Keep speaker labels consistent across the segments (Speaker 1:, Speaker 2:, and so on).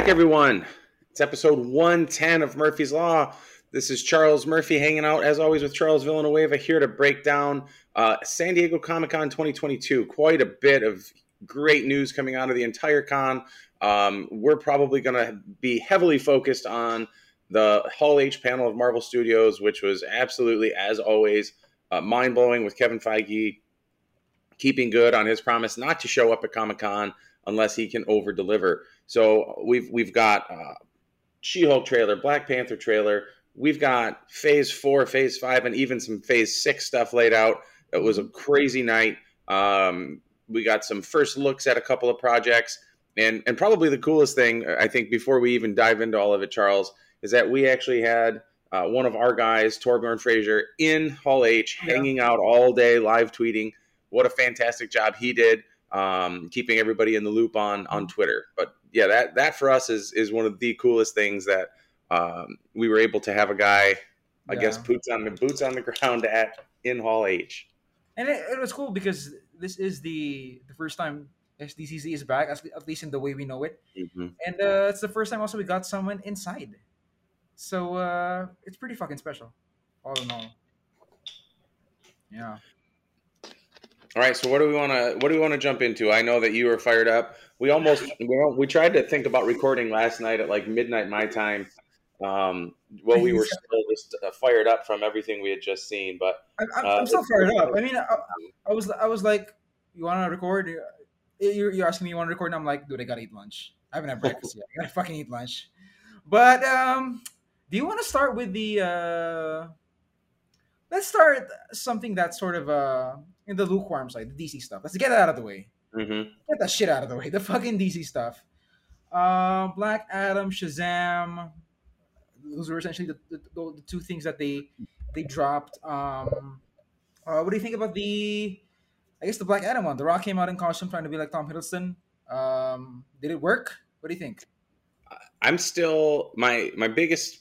Speaker 1: back, everyone. It's episode 110 of Murphy's Law. This is Charles Murphy hanging out, as always, with Charles Villanueva here to break down San Diego Comic-Con 2022. Quite a bit of great news coming out of the entire con. We're probably going to be heavily focused on the Hall H panel of Marvel Studios, which was absolutely, as always, mind-blowing, with Kevin Feige keeping good on his promise not to show up at Comic-Con unless he can over-deliver. So we've got She-Hulk trailer, Black Panther trailer. We've got Phase 4, Phase 5, and even some Phase 6 stuff laid out. It was a crazy night. We got some first looks at a couple of projects. And probably the coolest thing, I think, before we even dive into all of it, Charles, is that we actually had one of our guys, Torbjorn Fraser, in Hall H, hanging out all day, live tweeting. What a fantastic job he did, keeping everybody in the loop on Twitter. But yeah, that for us is one of the coolest things, that we were able to have a guy, I guess, boots on the ground in Hall H.
Speaker 2: And it was cool because this is the first time SDCC is back, at least in the way we know it.
Speaker 1: Mm-hmm.
Speaker 2: And it's the first time also we got someone inside. So it's pretty fucking special, all in all. Yeah.
Speaker 1: All right, so what do we want to jump into? I know that you were fired up. We we tried to think about recording last night at like midnight my time. We were still just fired up from everything we had just seen, but
Speaker 2: I'm still fired up. I mean, I was like, you want to record? You're asking me you want to record, and I'm like, dude, I gotta eat lunch. I haven't had breakfast yet. I gotta fucking eat lunch. But do you want to start with the? Let's start something that's sort of in the lukewarm side, the DC stuff. Let's get it out of the way.
Speaker 1: Mm-hmm.
Speaker 2: Get that shit out of the way. The fucking DC stuff. Black Adam, Shazam. Those were essentially the two things that they dropped. What do you think about the Black Adam one? The Rock came out in costume trying to be like Tom Hiddleston. Did it work? What do you think?
Speaker 1: I'm still my biggest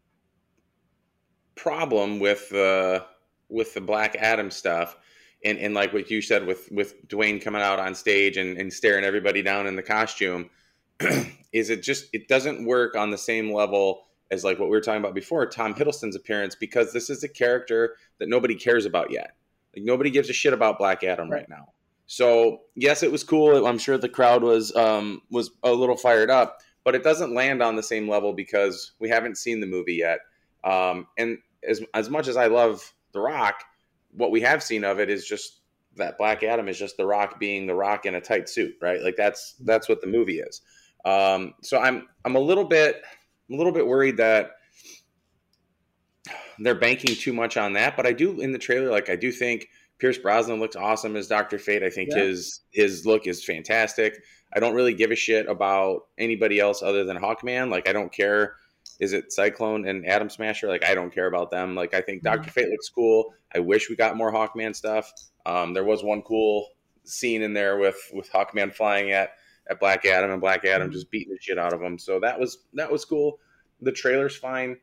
Speaker 1: problem with the Black Adam stuff, and like what you said with Dwayne coming out on stage and staring everybody down in the costume, is it doesn't work on the same level as like what we were talking about before, Tom Hiddleston's appearance, because this is a character that nobody cares about yet. Like, nobody gives a shit about Black Adam right now. So yes, it was cool. I'm sure the crowd was a little fired up, but it doesn't land on the same level because we haven't seen the movie yet. And as much as I love The Rock, what we have seen of it is just that Black Adam is just The Rock being The Rock in a tight suit, right? Like that's what the movie is. So I'm a little bit worried that they're banking too much on that. But I do, in the trailer, I do think Pierce Brosnan looks awesome as Dr. Fate. I think his look is fantastic. I don't really give a shit about anybody else other than Hawkman. Like, I don't care. Is it Cyclone and Atom Smasher? Like, I don't care about them. Like, I think Dr. Fate looks cool. I wish we got more Hawkman stuff. There was one cool scene in there with Hawkman flying at Black Adam and Black Adam just beating the shit out of him. So that was cool. The trailer's fine.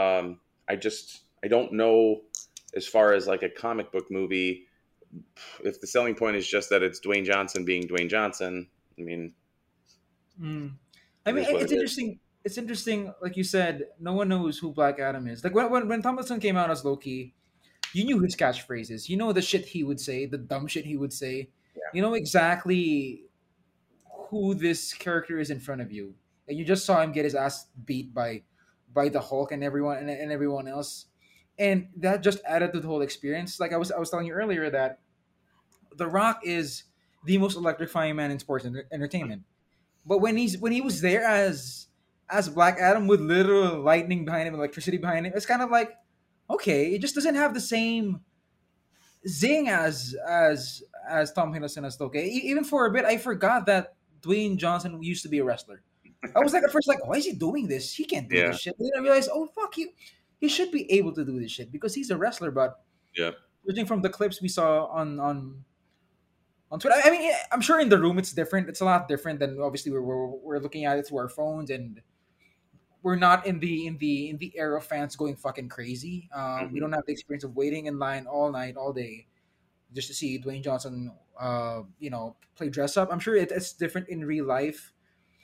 Speaker 1: I don't know, as far as like a comic book movie, if the selling point is just that it's Dwayne Johnson being Dwayne Johnson. I mean,
Speaker 2: it's interesting. It's interesting, like you said, no one knows who Black Adam is. Like when Tom Hiddleston came out as Loki, you knew his catchphrases. You know the shit he would say, the dumb shit he would say. Yeah. You know exactly who this character is in front of you, and you just saw him get his ass beat by the Hulk and everyone else, and that just added to the whole experience. Like I was telling you earlier, that The Rock is the most electrifying man in sports entertainment. But when he was there as Black Adam with literal lightning behind him, electricity behind him, it's kind of like, okay, it just doesn't have the same zing as Tom Hiddleston as Loki. Even for a bit, I forgot that Dwayne Johnson used to be a wrestler. I was like, at first, like, why is he doing this? He can't do this shit. And then I realized, oh fuck, he should be able to do this shit because he's a wrestler. But judging from the clips we saw on Twitter, I mean, I'm sure in the room it's different. It's a lot different than obviously we're looking at it through our phones, and we're not in the era of fans going fucking crazy. We don't have the experience of waiting in line all night, all day, just to see Dwayne Johnson, play dress up. I'm sure it's different in real life.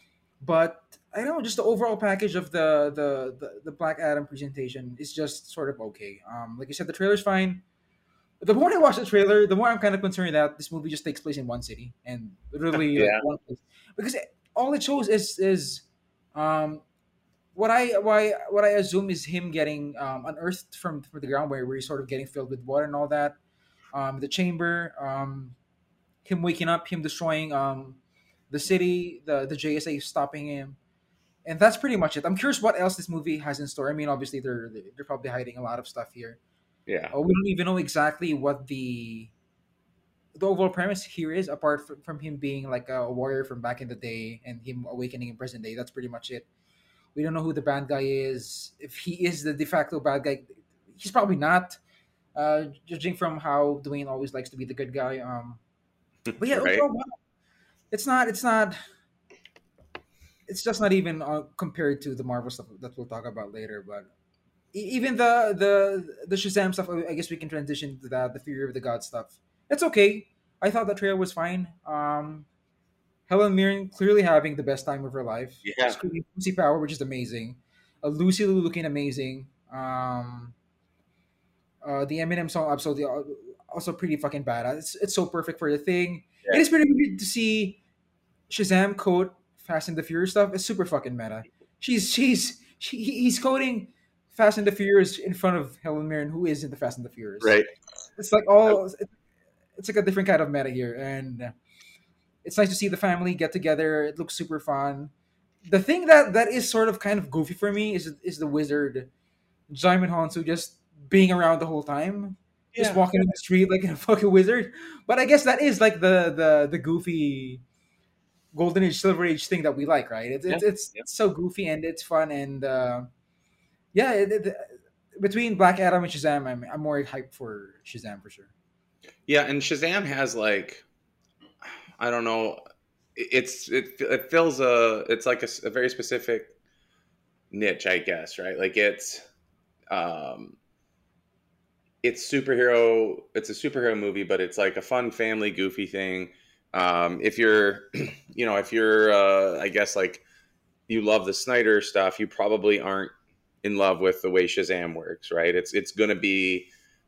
Speaker 2: But I don't know, just the overall package of the Black Adam presentation is just sort of okay. Like you said, the trailer's fine. The more I watch the trailer, the more I'm kind of concerned that this movie just takes place in one city and literally like
Speaker 1: Yeah.
Speaker 2: one place, because all it shows is um what I assume is him getting unearthed from the ground where he's sort of getting filled with water and all that. The chamber, him waking up, him destroying the city, the JSA stopping him, and that's pretty much it. I'm curious what else this movie has in store. I mean, obviously they're probably hiding a lot of stuff here.
Speaker 1: Yeah.
Speaker 2: We don't even know exactly what the overall premise here is, apart from him being like a warrior from back in the day and him awakening in present day. That's pretty much it. We don't know who the bad guy is. If he is the de facto bad guy, he's probably not. Judging from how Dwayne always likes to be the good guy. But yeah,
Speaker 1: Right.
Speaker 2: overall, wow, it's not. It's not. It's just not even compared to the Marvel stuff that we'll talk about later. But even the Shazam stuff, I guess we can transition to that. The Fury of the God stuff. It's okay. I thought the trailer was fine. Helen Mirren clearly having the best time of her life.
Speaker 1: Yeah.
Speaker 2: Screaming Lucy Power, which is amazing. Lucy Liu looking amazing. The Eminem song absolutely also pretty fucking badass. It's so perfect for the thing. It
Speaker 1: Yeah.
Speaker 2: is pretty weird to see Shazam quote Fast and the Furious stuff. It's super fucking meta. He's quoting Fast and the Furious in front of Helen Mirren, who is in the Fast and the Furious.
Speaker 1: Right.
Speaker 2: It's like all it's like a different kind of meta here, and it's nice to see the family get together. It looks super fun. The thing that is sort of kind of goofy for me is the wizard Jaimon Honsu just being around the whole time, just
Speaker 1: Yeah.
Speaker 2: walking in the street like a fucking wizard. But I guess that is like the goofy golden age, silver age thing that we like, right? It's
Speaker 1: Yeah.
Speaker 2: it's it's,
Speaker 1: Yeah.
Speaker 2: it's so goofy and it's fun and yeah. Between Black Adam and Shazam, I'm more hyped for Shazam for sure.
Speaker 1: Yeah. And Shazam has like, I don't know, it fills it's like a very specific niche, I guess, right? Like um it's a superhero movie, but it's like a fun family goofy thing. If you're if you're I guess like you love the Snyder stuff, you probably aren't in love with the way Shazam works, right? It's going to be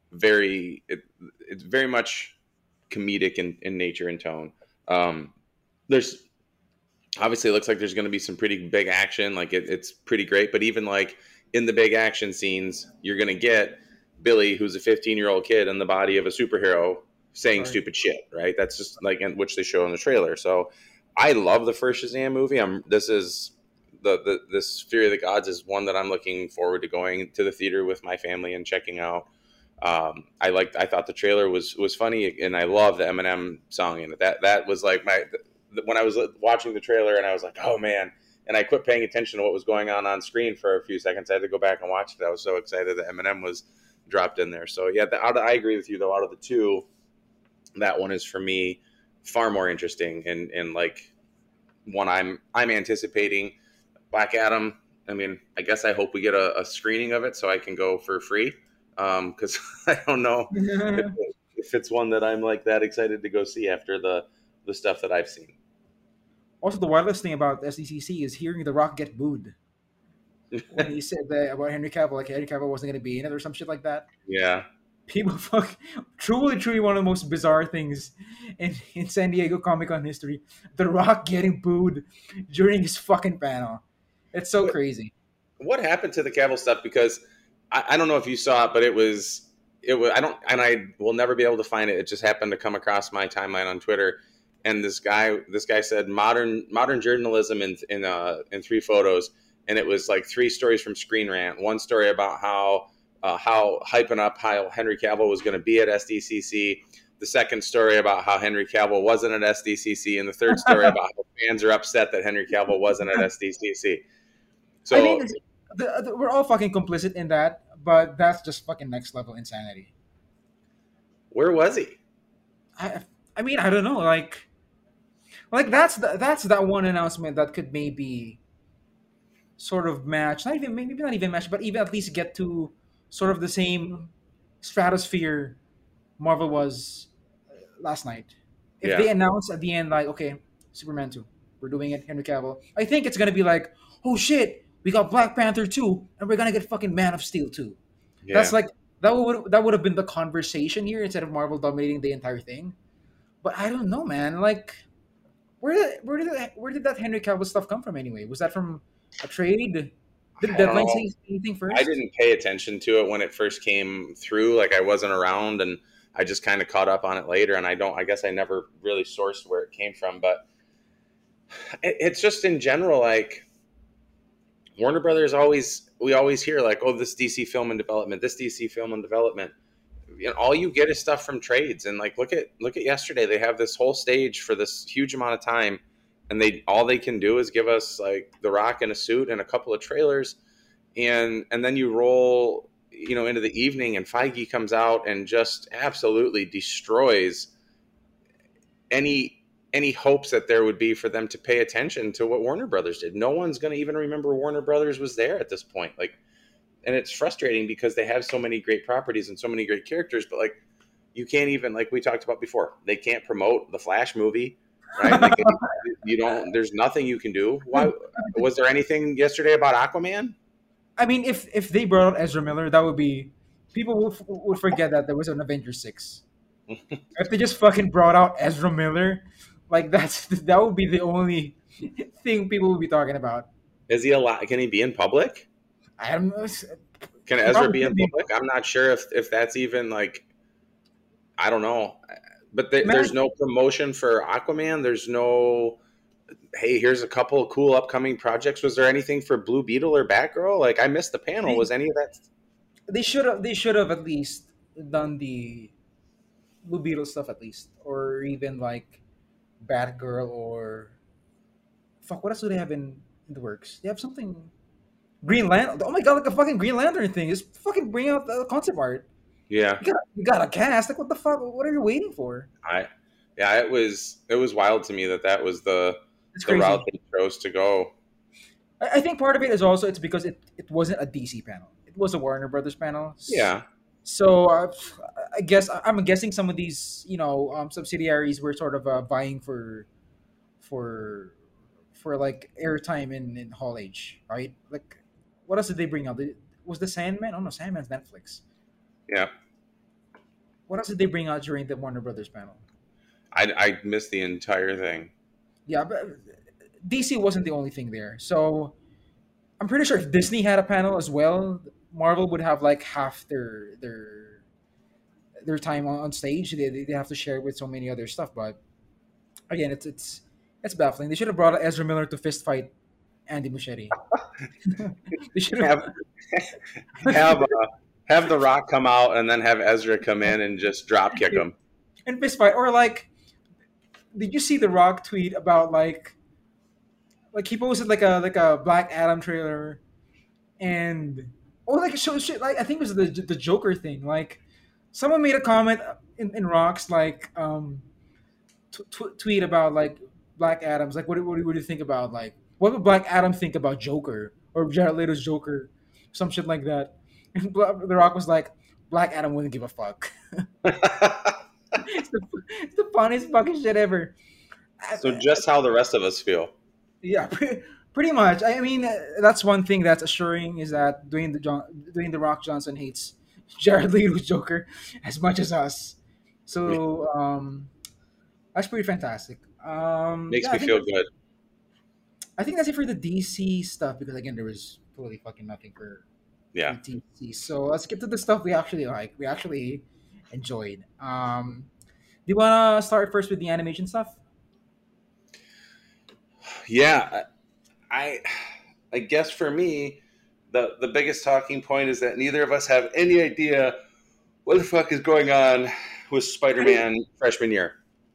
Speaker 1: it's very much comedic in nature and tone. There's obviously, it looks like there's going to be some pretty big action. Like it's pretty great, but even like in the big action scenes, you're going to get Billy, who's a 15-year-old kid in the body of a superhero, saying
Speaker 2: Right.
Speaker 1: stupid shit, right? That's just like which they show in the trailer. So I love the first Shazam movie. This is this Fury of the Gods is one that I'm looking forward to going to the theater with my family and checking out. I thought the trailer was funny, and I love the Eminem song in it. That was like when I was watching the trailer, and I was like, oh man. And I quit paying attention to what was going on screen for a few seconds. I had to go back and watch it. I was so excited that Eminem was dropped in there. So yeah, I agree with you though. Out of the two, that one is for me far more interesting and like one I'm anticipating. Black Adam. I mean, I guess I hope we get a screening of it so I can go for free. Because I don't know if it's one that I'm like that excited to go see after the stuff that I've seen.
Speaker 2: Also, the wildest thing about SDCC is hearing The Rock get booed when he said that about Henry Cavill, like Henry Cavill wasn't going to be in it or some shit like that.
Speaker 1: Yeah,
Speaker 2: People fuck truly one of the most bizarre things in San Diego Comic Con history. The Rock getting booed during his fucking panel. It's so crazy.
Speaker 1: what happened to the Cavill stuff? Because I don't know if you saw it, but it was I don't and I will never be able to find it. It just happened to come across my timeline on Twitter, and this guy said modern journalism in three photos, and it was like three stories from Screen Rant. One story about how hyping up how Henry Cavill was going to be at SDCC. The second story about how Henry Cavill wasn't at SDCC, and the third story about how fans are upset that Henry Cavill wasn't at SDCC.
Speaker 2: I mean,
Speaker 1: So
Speaker 2: we're all fucking complicit in that, but that's just fucking next level insanity.
Speaker 1: where was he?
Speaker 2: I, I mean, I don't know, like that's that one announcement that could maybe sort of match, not even maybe not even match, but even at least get to sort of the same stratosphere Marvel was last night. If
Speaker 1: Yeah.
Speaker 2: they announce at the end, like, okay, Superman 2. we're doing it, Henry Cavill. I think it's gonna be like, oh shit, we got Black Panther 2, and we're gonna get fucking Man of Steel 2. That's
Speaker 1: Yeah.
Speaker 2: like that would have been the conversation here instead of Marvel dominating the entire thing. But I don't know, man. Like, where did that Henry Cavill stuff come from anyway? Was that from a trade? Did
Speaker 1: I don't
Speaker 2: Deadline
Speaker 1: know.
Speaker 2: say anything
Speaker 1: I
Speaker 2: first?
Speaker 1: didn't pay attention to it when it first came through. Like I wasn't around, and I just kind of caught up on it later. And I don't. I guess I never really sourced where it came from. But it's just in general, like Warner Brothers always. We always hear like, oh, this DC film in development, this DC film in development. You know, all you get is stuff from trades. And like, look at yesterday. They have this whole stage for this huge amount of time, and all they can do is give us like The Rock in a suit and a couple of trailers, and then you roll, into the evening, and Feige comes out and just absolutely destroys any hopes that there would be for them to pay attention to what Warner Brothers did. No one's going to even remember Warner Brothers was there at this point. Like, and it's frustrating because they have so many great properties and so many great characters, but like you can't even, like we talked about before, they can't promote the Flash movie, right? Like, you don't. There's nothing you can do. Why was there anything yesterday about Aquaman?
Speaker 2: I mean, if they brought out Ezra Miller, that would be people would forget that there was an Avengers 6. If they just fucking brought out Ezra Miller, like that would be the only thing people would be talking about.
Speaker 1: Is he allowed? Can he be in public?
Speaker 2: I don't know.
Speaker 1: Can Ezra be in public? I'm not sure if that's even like. I don't know, but there's no promotion for Aquaman. There's no. Hey, here's a couple of cool upcoming projects. Was there anything for Blue Beetle or Batgirl? Like I missed the panel. Was any of that?
Speaker 2: They should have at least done the Blue Beetle stuff at least, or even like Batgirl or fuck. What else do they have in the works? They have something. Green Lantern. Oh my god, like a fucking Green Lantern thing. Just fucking bring out the concept art.
Speaker 1: Yeah,
Speaker 2: You got a cast. Like what the fuck? What are you waiting for?
Speaker 1: yeah. It was wild to me that was the
Speaker 2: It's
Speaker 1: the route
Speaker 2: crazy.
Speaker 1: they chose to go.
Speaker 2: I think part of it is also it's because it wasn't a DC panel. It was a Warner Brothers panel.
Speaker 1: Yeah,
Speaker 2: So I guess I'm guessing some of these subsidiaries were sort of vying for like airtime in Hall H, right? Like what else did they bring out? Was the Sandman? Oh no, Sandman's Netflix.
Speaker 1: yeah.
Speaker 2: What else did they bring out during the Warner Brothers panel?
Speaker 1: I missed the entire thing.
Speaker 2: Yeah, but DC wasn't the only thing there. So I'm pretty sure if Disney had a panel as well, Marvel would have like half their time on stage. They have to share it with so many other stuff. But again, it's baffling. They should have brought Ezra Miller to fist fight Andy Muschietti. They should have.
Speaker 1: Have have have the Rock come out and then have Ezra come in and just drop kick him.
Speaker 2: And fist fight, or like, did you see the Rock tweet about like he posted like a Black Adam trailer and like it shows shit like I think it was the Joker thing. Like someone made a comment in Rock's like tweet about like Black Adam's like what do you think about like what would Black Adam think about Joker or Jared Leto's Joker, some shit like that. And the Rock was like Black Adam wouldn't give a fuck. It's the funniest fucking shit ever.
Speaker 1: So just how the rest of us feel.
Speaker 2: Yeah, pretty much. I mean, that's one thing that's assuring is that Dwayne the Rock Johnson hates Jared Leto's Joker as much as us. So that's pretty fantastic.
Speaker 1: Makes
Speaker 2: Yeah,
Speaker 1: me feel good.
Speaker 2: I think that's it for the DC stuff because again, there was totally fucking nothing for
Speaker 1: Yeah.
Speaker 2: DC. So let's get to the stuff we actually like. We actually enjoyed. Do you want to start first with the animation stuff?
Speaker 1: Yeah. I guess for me, the biggest talking point is that neither of us have any idea what the fuck is going on with Spider-Man freshman year.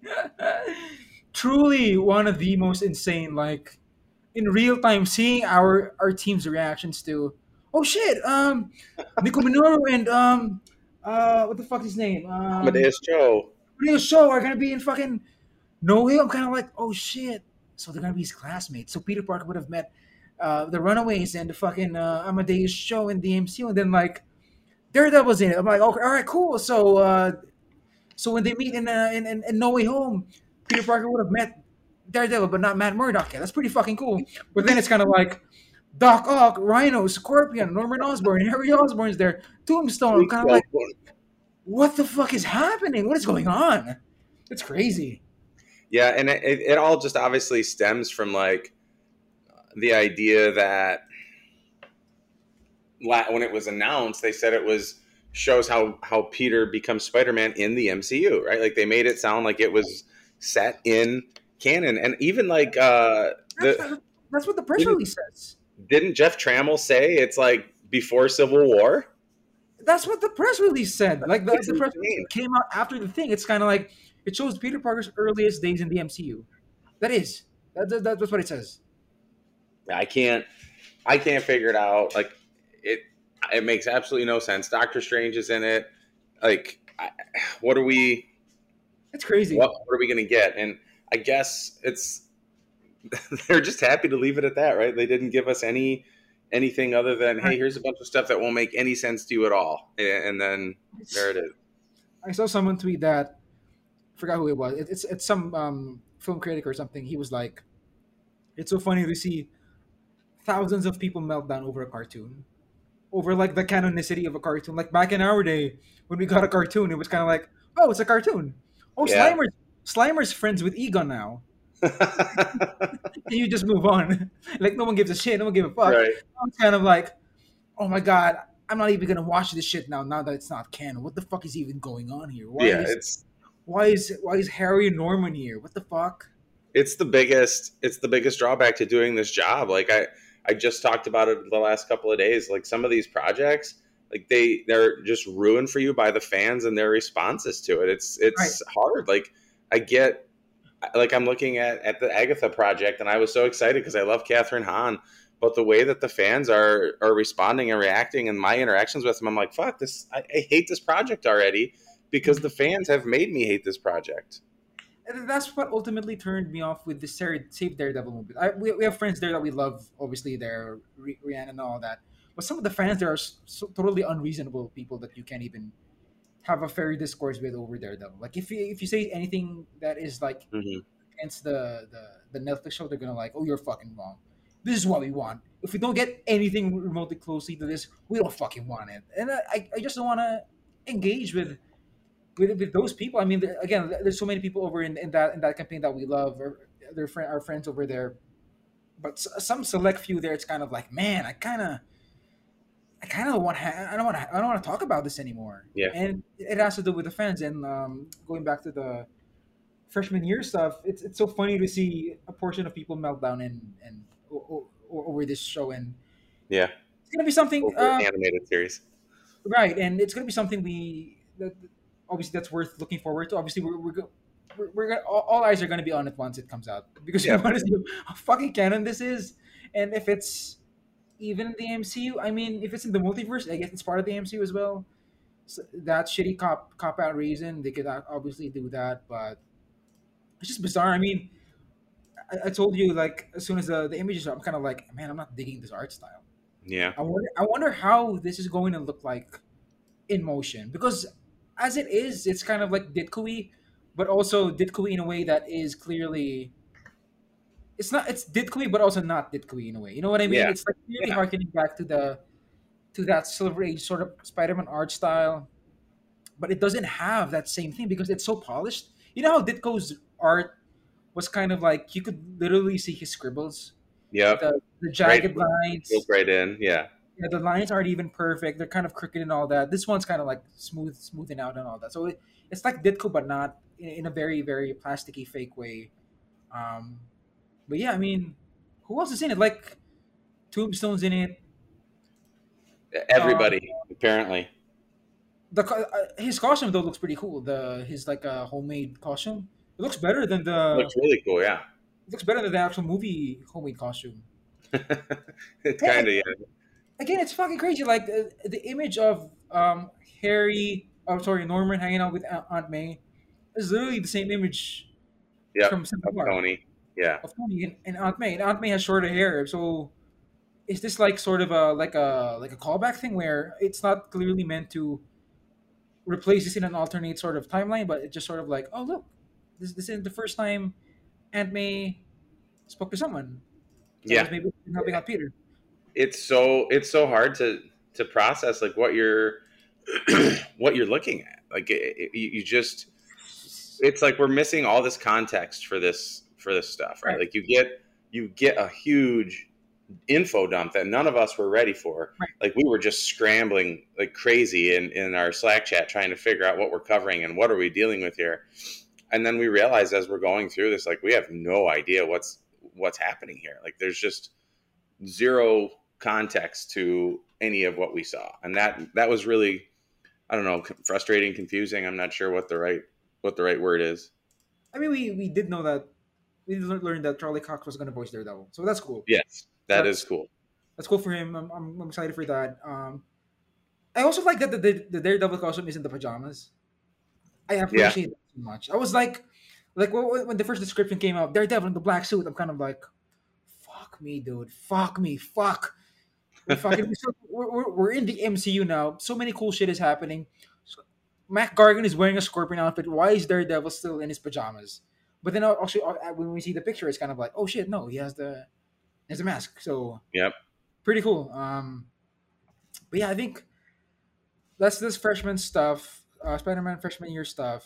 Speaker 2: Truly one of the most insane, like in real time, seeing our team's reactions to, oh shit, Nico Minoru and what the fuck is his name?
Speaker 1: Amadeus Cho.
Speaker 2: Real Show are gonna be in fucking No Way. I'm kind of like, oh shit, so they're gonna be his classmates. So Peter Parker would have met the Runaways and the fucking Amadeus Show in the MCU, and then like Daredevil's in it. I'm like, okay, all right, cool. So when they meet in No Way Home, Peter Parker would have met Daredevil, but not Matt Murdock. Yeah, that's pretty fucking cool. But then it's kind of like Doc Ock, Rhino, Scorpion, Norman Osborn, Harry Osborn's there, Tombstone. I'm kind of like, what the fuck is happening? What is going on? It's crazy.
Speaker 1: Yeah, and it all just obviously stems from like the idea that when it was announced, they said it was shows how Peter becomes Spider-Man in the MCU, right? Like they made it sound like it was set in canon, and even like
Speaker 2: that's what the press release says.
Speaker 1: Didn't Jeff Trammell say it's like before Civil War?
Speaker 2: That's what the press release said. Like the press release came out after the thing. It's kind of like it shows Peter Parker's earliest days in the MCU. That's what it says.
Speaker 1: I can't figure it out. Like it makes absolutely no sense. Doctor Strange is in it. Like, what are we?
Speaker 2: It's crazy.
Speaker 1: What are we going to get? And I guess they're just happy to leave it at that, right? They didn't give us anything other than, hey, here's a bunch of stuff that won't make any sense to you at all, and then there it is.
Speaker 2: I saw someone tweet that. I forgot who it was. It's some film critic or something. He was like, "It's so funny to see thousands of people melt down over a cartoon, over like the canonicity of a cartoon. Like back in our day when we got a cartoon, it was kind of like, oh, it's a cartoon. Oh, yeah. Slimer's friends with Egon now." You just move on. Like no one gives a shit. No one gives a fuck.
Speaker 1: Right.
Speaker 2: I'm kind of like, oh my god, I'm not even gonna watch this shit now. Now that it's not canon, what the fuck is even going on here? Why is Harry and Norman here? What the fuck?
Speaker 1: It's the biggest drawback to doing this job. Like I just talked about it the last couple of days. Like some of these projects, like they're just ruined for you by the fans and their responses to it. It's right. Hard. Like I get. Like I'm looking at the Agatha project, and I was so excited because I love Catherine Hahn, but the way that the fans are responding and reacting, and my interactions with them, I'm like, fuck this! I hate this project already because the fans have made me hate this project.
Speaker 2: And that's what ultimately turned me off with the Save Daredevil movie. We have friends there that we love, obviously, there, Rihanna and all that, but some of the fans there are totally unreasonable people that you can't even have a fair discourse with over Daredevil. Like if you say anything that is like against the Netflix show, they're gonna like, oh, you're fucking wrong. This is what we want. If we don't get anything remotely closely to this, we don't fucking want it. And I just don't want to engage with those people. I mean, again, there's so many people over in that campaign that we love. Or our friends over there, but some select few there, it's kind of like, man, I don't want to talk about this anymore.
Speaker 1: Yeah,
Speaker 2: and it has to do with the fans. And going back to the freshman year stuff, it's so funny to see a portion of people melt down and over this show. And
Speaker 1: yeah,
Speaker 2: it's gonna be something
Speaker 1: animated series,
Speaker 2: right? And it's gonna be something that obviously that's worth looking forward to. Obviously, we're gonna, all eyes are gonna be on it once it comes out because we want to see how fucking canon this is, and if it's even in the MCU, I mean, if it's in the multiverse, I guess it's part of the MCU as well. So that shitty cop out reason, they could obviously do that, but it's just bizarre. I mean, I told you, like, as soon as the images are, I'm kind of like, man, I'm not digging this art style.
Speaker 1: Yeah.
Speaker 2: I wonder how this is going to look like in motion, because as it is, it's kind of like Ditko-y, but also Ditko-y in a way that is clearly. It's Ditko-y, but also not Ditko-y in a way. You know what I mean?
Speaker 1: Yeah.
Speaker 2: It's like really harkening back to that Silver Age sort of Spider-Man art style, but it doesn't have that same thing because it's so polished. You know how Ditko's art was kind of like you could literally see his scribbles.
Speaker 1: Yeah.
Speaker 2: The jagged lines.
Speaker 1: Goes right in. Yeah.
Speaker 2: Yeah, the lines aren't even perfect. They're kind of crooked and all that. This one's kind of like smoothing out and all that. So it's like Ditko, but not in a very, very plasticky, fake way. But yeah, I mean, who else is in it? Like, Tombstone's in it.
Speaker 1: Everybody, apparently.
Speaker 2: His costume though looks pretty cool. His like a homemade costume. It looks better than the.
Speaker 1: It looks really cool, yeah.
Speaker 2: It looks better than the actual movie homemade costume.
Speaker 1: It's kind of, yeah.
Speaker 2: Again, it's fucking crazy. Like the image of Norman hanging out with Aunt May is literally the same image.
Speaker 1: Yeah. From Tony. Yeah.
Speaker 2: Of Tony and Aunt May. And Aunt May has shorter hair, so is this like sort of a callback thing where it's not clearly meant to replace this in an alternate sort of timeline, but it's just sort of like, oh look, this isn't the first time Aunt May spoke to someone that was
Speaker 1: Yeah,
Speaker 2: maybe helping out Peter.
Speaker 1: it's so hard to process like what you're what you're looking at. Like you just it's like we're missing all this context for this stuff, right?
Speaker 2: Right,
Speaker 1: Like you get a huge info dump that none of us were ready for.
Speaker 2: right.
Speaker 1: Like we were just scrambling like crazy in our Slack chat trying to figure out what we're covering and what are we dealing with here. And then we realized as we're going through this, like we have no idea what's happening here. Like there's just zero context to any of what we saw, and that was really, I don't know, frustrating, confusing. I'm not sure what the right word is.
Speaker 2: I mean, we did know that we did learn that Charlie Cox was going to voice Daredevil, so that's cool.
Speaker 1: Yes, that is
Speaker 2: That's
Speaker 1: cool.
Speaker 2: that's cool for him. I'm excited for that. I also like that the Daredevil costume is in the pajamas. I
Speaker 1: Yeah,
Speaker 2: appreciate it so much. I was like when the first description came out, Daredevil in the black suit. I'm kind of like, fuck me, dude. Fuck me. Fuck. We're in the MCU now. So many cool shit is happening. So, Mac Gargan is wearing a Scorpion outfit. Why is Daredevil still in his pajamas? But then also when we see the picture, it's kind of like, oh shit, no, he has a mask. So
Speaker 1: yep,
Speaker 2: pretty cool. But yeah, I think that's this freshman stuff. Spider-Man freshman year stuff.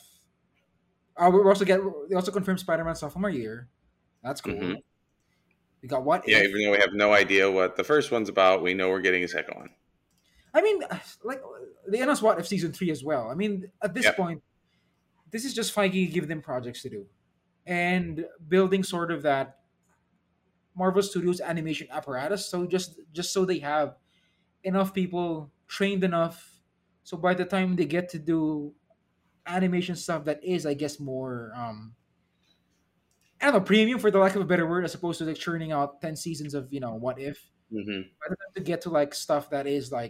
Speaker 2: We also confirmed Spider-Man sophomore year. That's
Speaker 1: hmm
Speaker 2: cool. We got What
Speaker 1: yeah.
Speaker 2: If.
Speaker 1: Even though we have no idea what the first one's about, we know we're getting a second one.
Speaker 2: I mean, like they announced What If season 3 as well. I mean, at this
Speaker 1: Yep.
Speaker 2: point, this is just Feige giving them projects to do and building sort of that Marvel Studios animation apparatus. So just so they have enough people trained enough, so by the time they get to do animation stuff that is, I guess, more I don't know, premium for the lack of a better word, as opposed to like churning out 10 seasons of What If.
Speaker 1: hmm
Speaker 2: By the time to get to like stuff that is like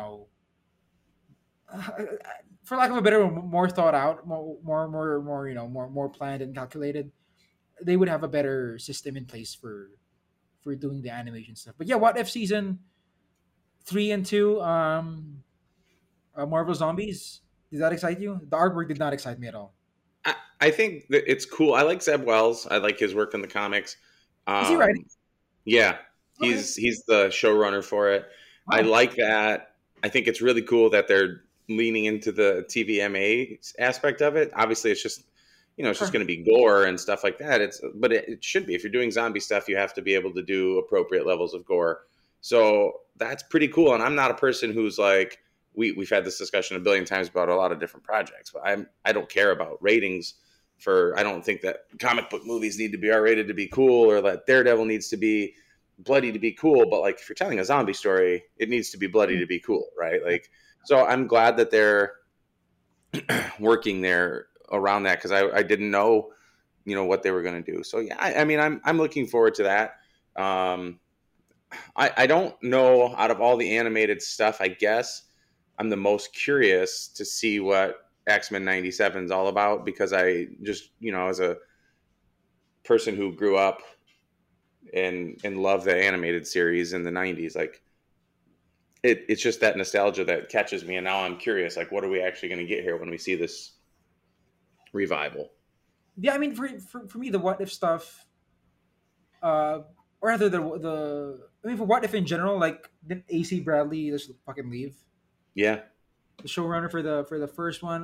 Speaker 2: for lack of a better word, more thought out, more more planned and calculated, they would have a better system in place for doing the animation stuff. But yeah, What If season 3 and 2, Marvel Zombies. Did that excite you? The artwork did not excite me at all.
Speaker 1: I think that it's cool. I like Zeb Wells. I like his work in the comics.
Speaker 2: Is he writing?
Speaker 1: Yeah,
Speaker 2: Okay.
Speaker 1: he's the showrunner for it. I
Speaker 2: Wow.
Speaker 1: like that. I think it's really cool that they're leaning into the TVMA aspect of it. Obviously, it's just it's just
Speaker 2: Sure.
Speaker 1: going to be gore and stuff like that. It should be. If you're doing zombie stuff, you have to be able to do appropriate levels of gore. So that's pretty cool. And I'm not a person who's like we've had this discussion a billion times about a lot of different projects, but I don't care about ratings. I don't think that comic book movies need to be R-rated to be cool, or that Daredevil needs to be bloody to be cool. But like if you're telling a zombie story, it needs to be bloody to be cool, right? Like, so I'm glad that they're working there around that, because I didn't know what they were going to do. So yeah, I mean I'm looking forward to that. Um, I don't know, out of all the animated stuff, I guess I'm the most curious to see what X-Men 97 is all about, because I just as a person who grew up and loved the animated series in the 90s, like it's just that nostalgia that catches me, and now I'm curious, like what are we actually going to get here when we see this revival?
Speaker 2: Yeah, I mean, for me, the What If stuff, uh, or rather I mean, for What If in general, like, didn't AC Bradley just fucking leave?
Speaker 1: Yeah.
Speaker 2: The showrunner for the first one.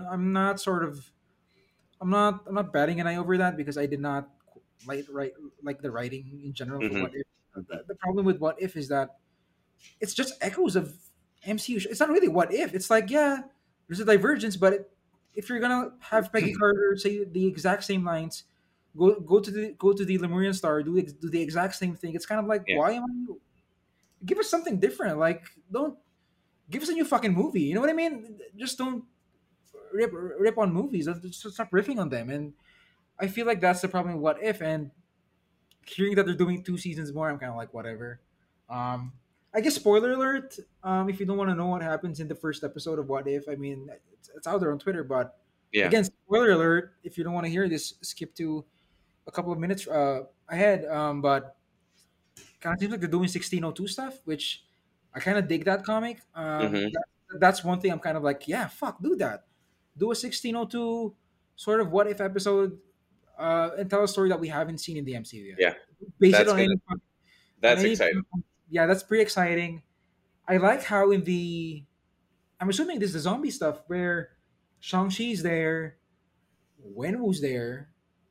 Speaker 2: I'm not batting an eye over that, because I did not like the writing in general for
Speaker 1: hmm
Speaker 2: What If. The problem with What If is that it's just echoes of MCU. It's not really What If. It's like, yeah, there's a divergence, but if you're gonna have Peggy Carter say the exact same lines, go to the Lemurian Star, do the exact same thing. It's kind of like,
Speaker 1: Yeah.
Speaker 2: why am I? Give us something different. Like, don't give us a new fucking movie. You know what I mean? Just don't rip on movies. Just stop riffing on them. And I feel like that's the problem with What If. And hearing that they're doing 2 seasons more, I'm kind of like, whatever. Um, I guess spoiler alert. If you don't want to know what happens in the first episode of What If, I mean, it's out there on Twitter. But
Speaker 1: Yeah.
Speaker 2: again, spoiler alert. If you don't want to hear this, skip to a couple of minutes ahead. But kind of seems like they're doing 1602 stuff, which I kind of dig that comic.
Speaker 1: hmm
Speaker 2: That's one thing I'm kind of like, yeah, fuck, do that. Do a 1602 sort of What If episode. and tell a story that we haven't seen in the MCU yet.
Speaker 1: Yeah,
Speaker 2: Base it
Speaker 1: that's
Speaker 2: on
Speaker 1: gonna
Speaker 2: any on
Speaker 1: that's
Speaker 2: any.
Speaker 1: exciting.
Speaker 2: Yeah, that's pretty exciting. I like how in the I'm assuming this is the zombie stuff where Shang-Chi's there, Wenwu's there.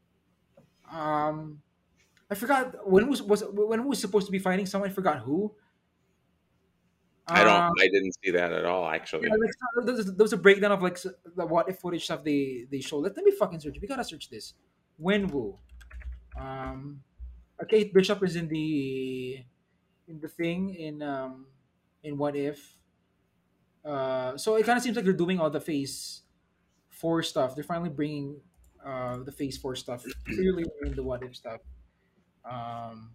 Speaker 2: I forgot when was supposed to be fighting someone. I forgot who. Uh,
Speaker 1: I didn't see that at all,
Speaker 2: yeah,
Speaker 1: actually.
Speaker 2: like there was a breakdown of like the what if footage stuff they show. Let me fucking search. We gotta search this. Wenwu. Um, Kate Bishop is in the thing in what if. So it kind of seems like they're doing all the Phase 4 stuff. They're finally bringing the Phase 4 stuff. Clearly in the what if stuff. Um,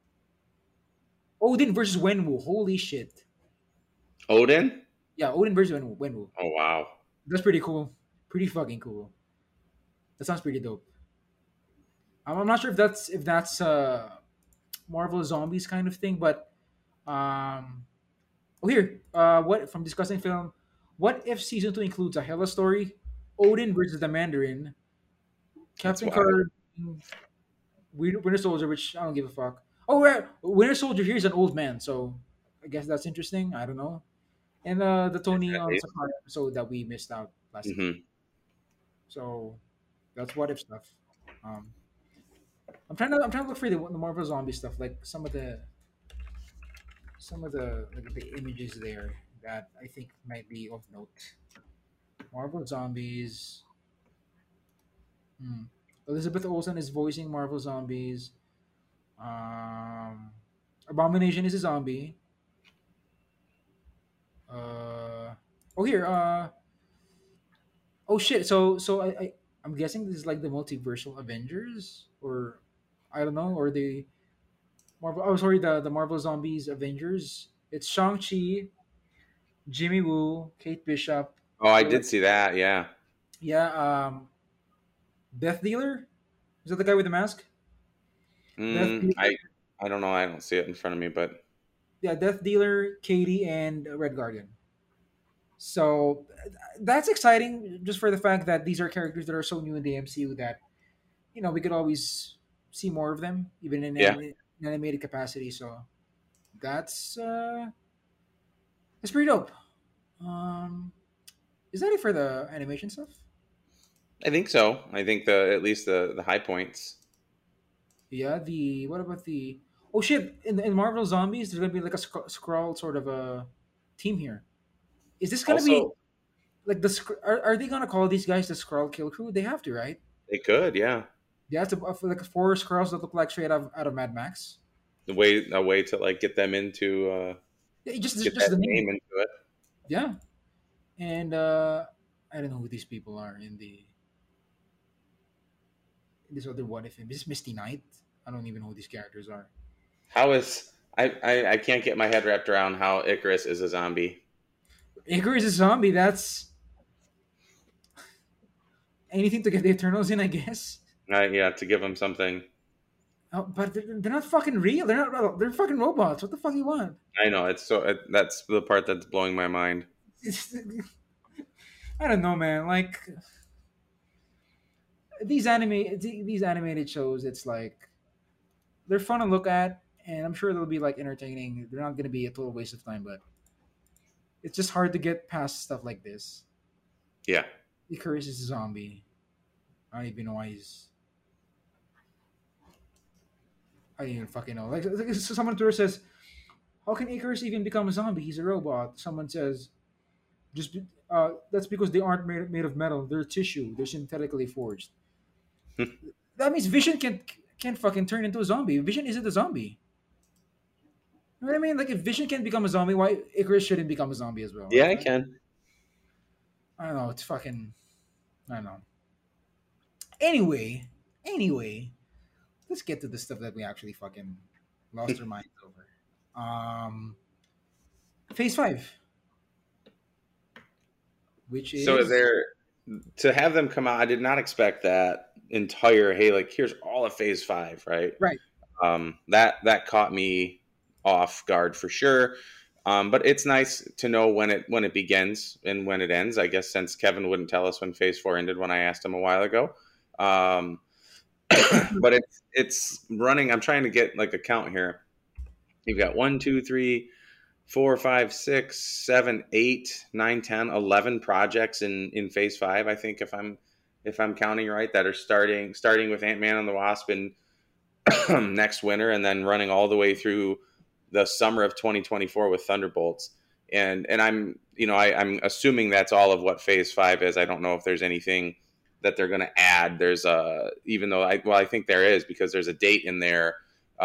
Speaker 2: Odin versus Wenwu. Holy shit.
Speaker 1: Odin?
Speaker 2: Yeah, Odin versus Wenwu.
Speaker 1: Oh wow.
Speaker 2: That's pretty cool. Pretty fucking cool. That sounds pretty dope. I'm not sure if that's Marvel Zombies kind of thing, but um, oh here, what from discussing film? What if season 2 includes a Hela story, Odin versus the Mandarin,
Speaker 1: That's
Speaker 2: Captain
Speaker 1: wild.
Speaker 2: Carter, Winter Soldier, which I don't give a fuck. Oh, right, Winter Soldier here is an old man, so I guess that's interesting. I don't know. And the Tony on Sakura episode that we missed out last season.
Speaker 1: Mm-hmm.
Speaker 2: So that's what if stuff. Um, I'm trying to look for the Marvel zombie stuff, like some of the images there that I think might be of note. Marvel zombies. Hmm. Elizabeth Olsen is voicing Marvel zombies. Um, Abomination is a zombie. Uh, oh here. Oh shit. I'm guessing this is like the multiversal Avengers, or I don't know, or the Marvel. Oh, sorry, the Marvel Zombies Avengers. It's Shang Chi, Jimmy Woo, Kate Bishop.
Speaker 1: Oh, I
Speaker 2: Hela-
Speaker 1: did see that. Yeah.
Speaker 2: Yeah. Death Dealer. Is that the guy with the mask? Death
Speaker 1: Mm,
Speaker 2: Dealer.
Speaker 1: I don't know. I don't see it in front of me, but
Speaker 2: Yeah, Death Dealer, Katie, and Red Guardian. So that's exciting, just for the fact that these are characters that are so new in the MCU that we could always see more of them, even in
Speaker 1: yeah,
Speaker 2: an animated capacity. So that's that's pretty dope. Um, is that it for the animation stuff?
Speaker 1: I think so. I think the at least the high points.
Speaker 2: Yeah. The what about the? Oh shit! In Marvel Zombies, there's gonna be like a scroll sort of a team here. Is this gonna be
Speaker 1: Also,
Speaker 2: like are they gonna call these guys the Skrull Kill Crew? They have to, right?
Speaker 1: they could, yeah.
Speaker 2: They have to like four Skrulls that look like straight out of Mad Max.
Speaker 1: A way to like get them into
Speaker 2: Yeah,
Speaker 1: get
Speaker 2: just
Speaker 1: that
Speaker 2: the name.
Speaker 1: name into it.
Speaker 2: Yeah, and I don't know who these people are in this other what if. This is Misty Knight. I don't even know who these characters are.
Speaker 1: How is I can't get my head wrapped around how Icarus is a zombie.
Speaker 2: Icarus is a zombie. That's anything to get the Eternals in, I guess.
Speaker 1: Yeah, to give him something.
Speaker 2: Oh, but they're not fucking real. They're not. They're fucking robots. What the fuck you want?
Speaker 1: I know it's that's the part that's blowing my mind.
Speaker 2: I don't know, man. Like these animated shows, it's like they're fun to look at, and I'm sure they'll be like entertaining. They're not gonna be a total waste of time, but it's just hard to get past stuff like this.
Speaker 1: Yeah,
Speaker 2: Icarus is a zombie. I don't even know why he's. I don't even fucking know. Like someone on Twitter says, "How can Icarus even become a zombie? He's a robot." Someone says, that's because they aren't made of metal. They're tissue. They're synthetically forged." That means Vision can't fucking turn into a zombie. Vision isn't a zombie. You know what I mean? Like if Vision can become a zombie, why Icarus shouldn't become a zombie as well?
Speaker 1: yeah,
Speaker 2: Like,
Speaker 1: I can.
Speaker 2: I don't know. It's fucking. I don't know. Anyway, let's get to the stuff that we actually fucking lost our minds over. Phase 5, which
Speaker 1: So
Speaker 2: is
Speaker 1: there to have them come out, I did not expect that entire. Hey, like here's all of Phase 5, right?
Speaker 2: right.
Speaker 1: That caught me off guard for sure. But it's nice to know when it begins and when it ends. I guess since Kevin wouldn't tell us when Phase 4 ended when I asked him a while ago. Um, But it's running. I'm trying to get like a count here. You've got one, two, three, four, five, six, seven, 8, 9, 10, 11 projects in phase five, I think, if I'm counting right, that are starting with Ant-Man and the Wasp in next winter, and then running all the way through the summer of 2024 with Thunderbolts. And I'm, I'm assuming that's all of what phase five is. I don't know if there's anything that they're going to add. There's even though I think there is, because there's a date in there.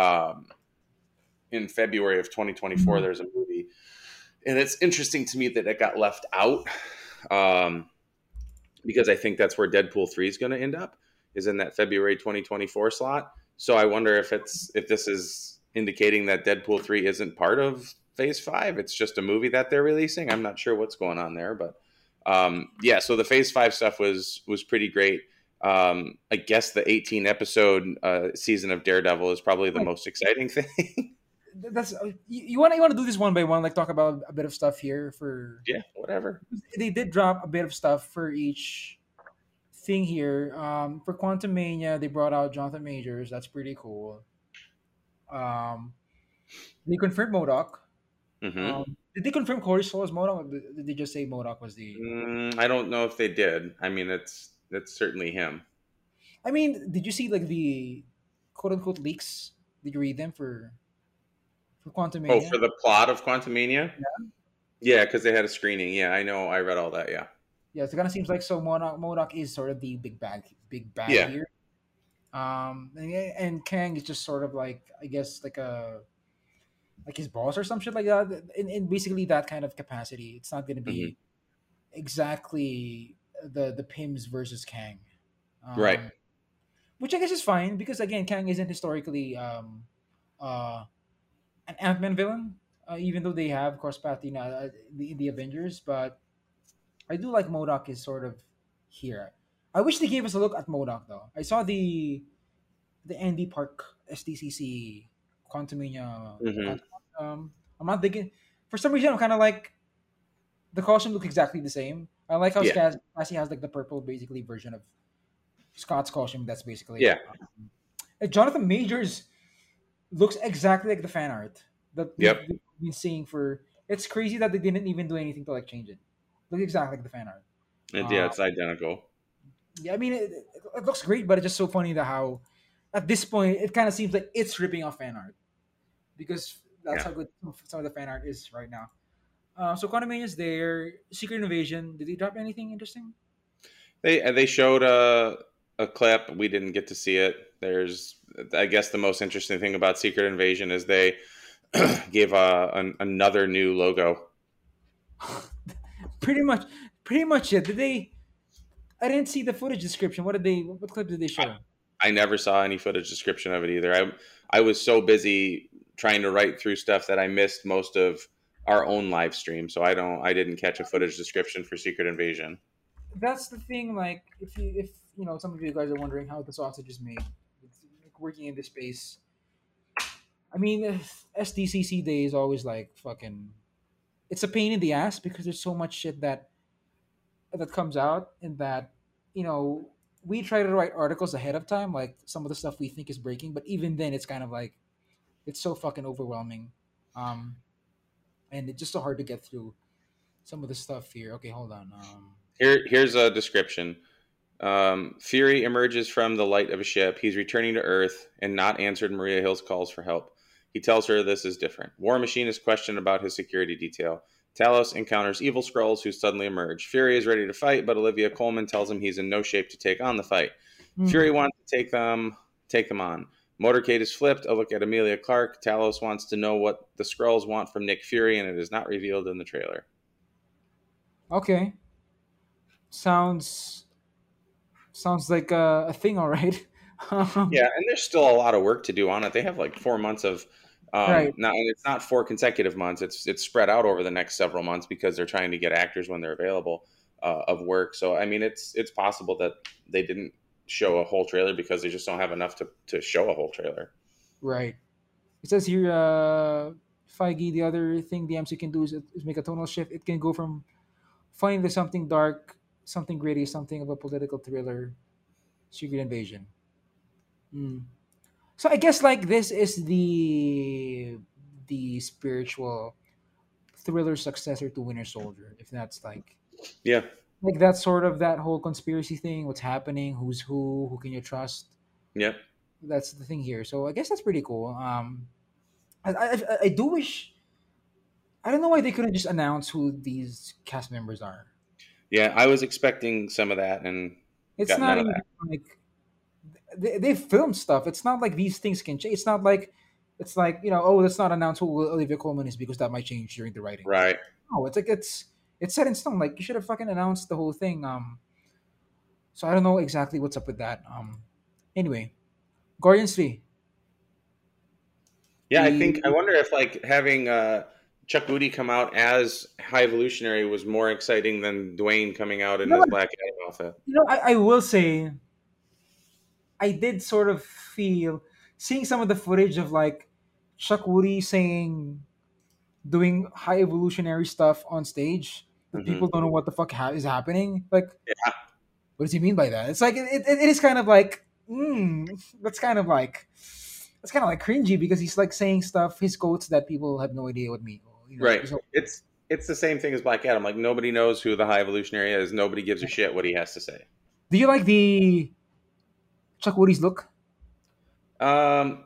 Speaker 1: In February of 2024, there's a movie, and it's interesting to me that it got left out, because I think that's where Deadpool 3 is going to end up, is in that February 2024 slot. So I wonder if this is indicating that Deadpool 3 isn't part of phase five. It's just a movie that they're releasing. I'm not sure what's going on there, but yeah, so the phase five stuff was pretty great. I guess the 18 episode season of Daredevil is probably the most exciting thing.
Speaker 2: That's you want to do this one by one, like talk about a bit of stuff here for.
Speaker 1: Yeah, whatever.
Speaker 2: They did drop a bit of stuff for each thing here. For Quantum Mania, they brought out Jonathan Majors. That's pretty cool. Um, they confirmed Modoc.
Speaker 1: Hmm.
Speaker 2: Did they confirm Corey Stoll as Modoc? Or did they just say Modoc was the?
Speaker 1: I don't know if they did. I mean, it's certainly him.
Speaker 2: I mean, did you see like the quote unquote leaks? Did you read them for Quantum
Speaker 1: Oh,
Speaker 2: Mania?
Speaker 1: for the plot of Quantumania? Yeah, because they had a screening. Yeah, I know. I read all that. Yeah.
Speaker 2: Yeah, so it kind of seems like so Modoc is sort of the big bad
Speaker 1: Yeah.
Speaker 2: here. And Kang is just sort of like, I guess, like his boss or some shit like that. In basically that kind of capacity. It's not going to
Speaker 1: Hmm.
Speaker 2: be exactly the Pims versus Kang,
Speaker 1: Right.
Speaker 2: um, which I guess is fine because again, Kang isn't historically uh, an Ant Man villain, even though they have cross path the Avengers. But I do like Modoc is sort of here. I wish they gave us a look at Modoc though. I saw the Andy Park SDCC Quantumania.
Speaker 1: Hmm.
Speaker 2: I'm not thinking. For some reason, I'm kind of like the costume looks exactly the same. I like how
Speaker 1: Yeah.
Speaker 2: Cassie has like the purple, basically version of Scott's costume. That's basically
Speaker 1: Yeah.
Speaker 2: it. And Jonathan Majors looks exactly like the fan art that
Speaker 1: Yep.
Speaker 2: we've been seeing for. It's crazy that they didn't even do anything to like change it. Look exactly like the fan art.
Speaker 1: And yeah,
Speaker 2: Uh,
Speaker 1: it's identical.
Speaker 2: yeah, I mean it looks great, but it's just so funny that how at this point it kind of seems like it's ripping off fan art because that's
Speaker 1: Yeah.
Speaker 2: how good some of the fan art is right now. So Quantumania is there. Secret Invasion. Did they drop anything interesting?
Speaker 1: They showed a clip. We didn't get to see it. There's, I guess, the most interesting thing about Secret Invasion is they gave another new logo.
Speaker 2: pretty much, pretty much it. Did they? I didn't see the footage description. What did they? What clip did they show?
Speaker 1: I never saw any footage description of it either. I was so busy trying to write through stuff that I missed most of our own live stream. So I didn't catch a footage description for Secret Invasion.
Speaker 2: That's the thing. Like, if you know, some of you guys are wondering how the sausage is made, it's, like, working in this space. I mean, SDCC day is always like fucking. It's a pain in the ass because there's so much shit that comes out, and that you know we try to write articles ahead of time, like some of the stuff we think is breaking, but even then, it's kind of like it's so fucking overwhelming, um, and it's just so hard to get through some of the stuff here. Okay, hold on.
Speaker 1: Here's a description. Fury emerges from the light of a ship. He's returning to Earth and not answered Maria Hill's calls for help. He tells her this is different. War Machine is questioned about his security detail. Talos encounters evil Skrulls who suddenly emerge. Fury is ready to fight, but Olivia Colman tells him he's in no shape to take on the fight.
Speaker 2: Hmm.
Speaker 1: Fury wants to take them on. Motorcade is flipped. A look at Emilia Clarke. Talos wants to know what the Skrulls want from Nick Fury, and it is not revealed in the trailer.
Speaker 2: Okay, sounds sounds like a thing. All right.
Speaker 1: Yeah, and there's still a lot of work to do on it. They have like 4 months of
Speaker 2: Right.
Speaker 1: now, and it's not 4 consecutive months. It's spread out over the next several months because they're trying to get actors when they're available of work. So I mean, it's possible that they didn't show a whole trailer because they just don't have enough to show a whole trailer.
Speaker 2: Right. It says here, Feige, the other thing the MC can do is make a tonal shift. It can go from funny to something dark, something gritty, something of a political thriller, Secret Invasion. Mm. So I guess like this is the spiritual thriller successor to Winter Soldier, if that's
Speaker 1: Yeah,
Speaker 2: like that's sort of that whole conspiracy thing, what's happening, who's who can you trust?
Speaker 1: yeah,
Speaker 2: That's the thing here. So I guess that's pretty cool. I do wish I don't know why they couldn't just announce who these cast members are.
Speaker 1: yeah. I was expecting some of that and
Speaker 2: It's
Speaker 1: got
Speaker 2: not
Speaker 1: none of
Speaker 2: even
Speaker 1: that.
Speaker 2: like they film stuff. It's not like these things can change. It's not like it's like oh, let's not announce who Olivia Colman is because that might change during the writing.
Speaker 1: Right.
Speaker 2: No, it's like it's set in stone. Like you should have fucking announced the whole thing. So I don't know exactly what's up with that. Anyway, Guardians 3.
Speaker 1: Yeah, I think I
Speaker 2: The
Speaker 1: wonder if like having Chuck Moody come out as High Evolutionary was more exciting than Dwayne coming out
Speaker 2: you
Speaker 1: in
Speaker 2: know
Speaker 1: his
Speaker 2: what?
Speaker 1: Black Adam outfit.
Speaker 2: I will say I did sort of feel seeing some of the footage of like Chuck Woody saying doing high evolutionary stuff on stage that
Speaker 1: Hmm.
Speaker 2: people don't know what the fuck is happening. Like,
Speaker 1: Yeah,
Speaker 2: what does he mean by that? It's like it is kind of like that's kind of like cringy because he's like saying stuff, his quotes that people have no idea what mean.
Speaker 1: right.
Speaker 2: So
Speaker 1: It's the same thing as Black Adam. Like nobody knows who the High Evolutionary is. Nobody gives a shit what he has to say.
Speaker 2: do you like the Chuck Woody's look?
Speaker 1: Um,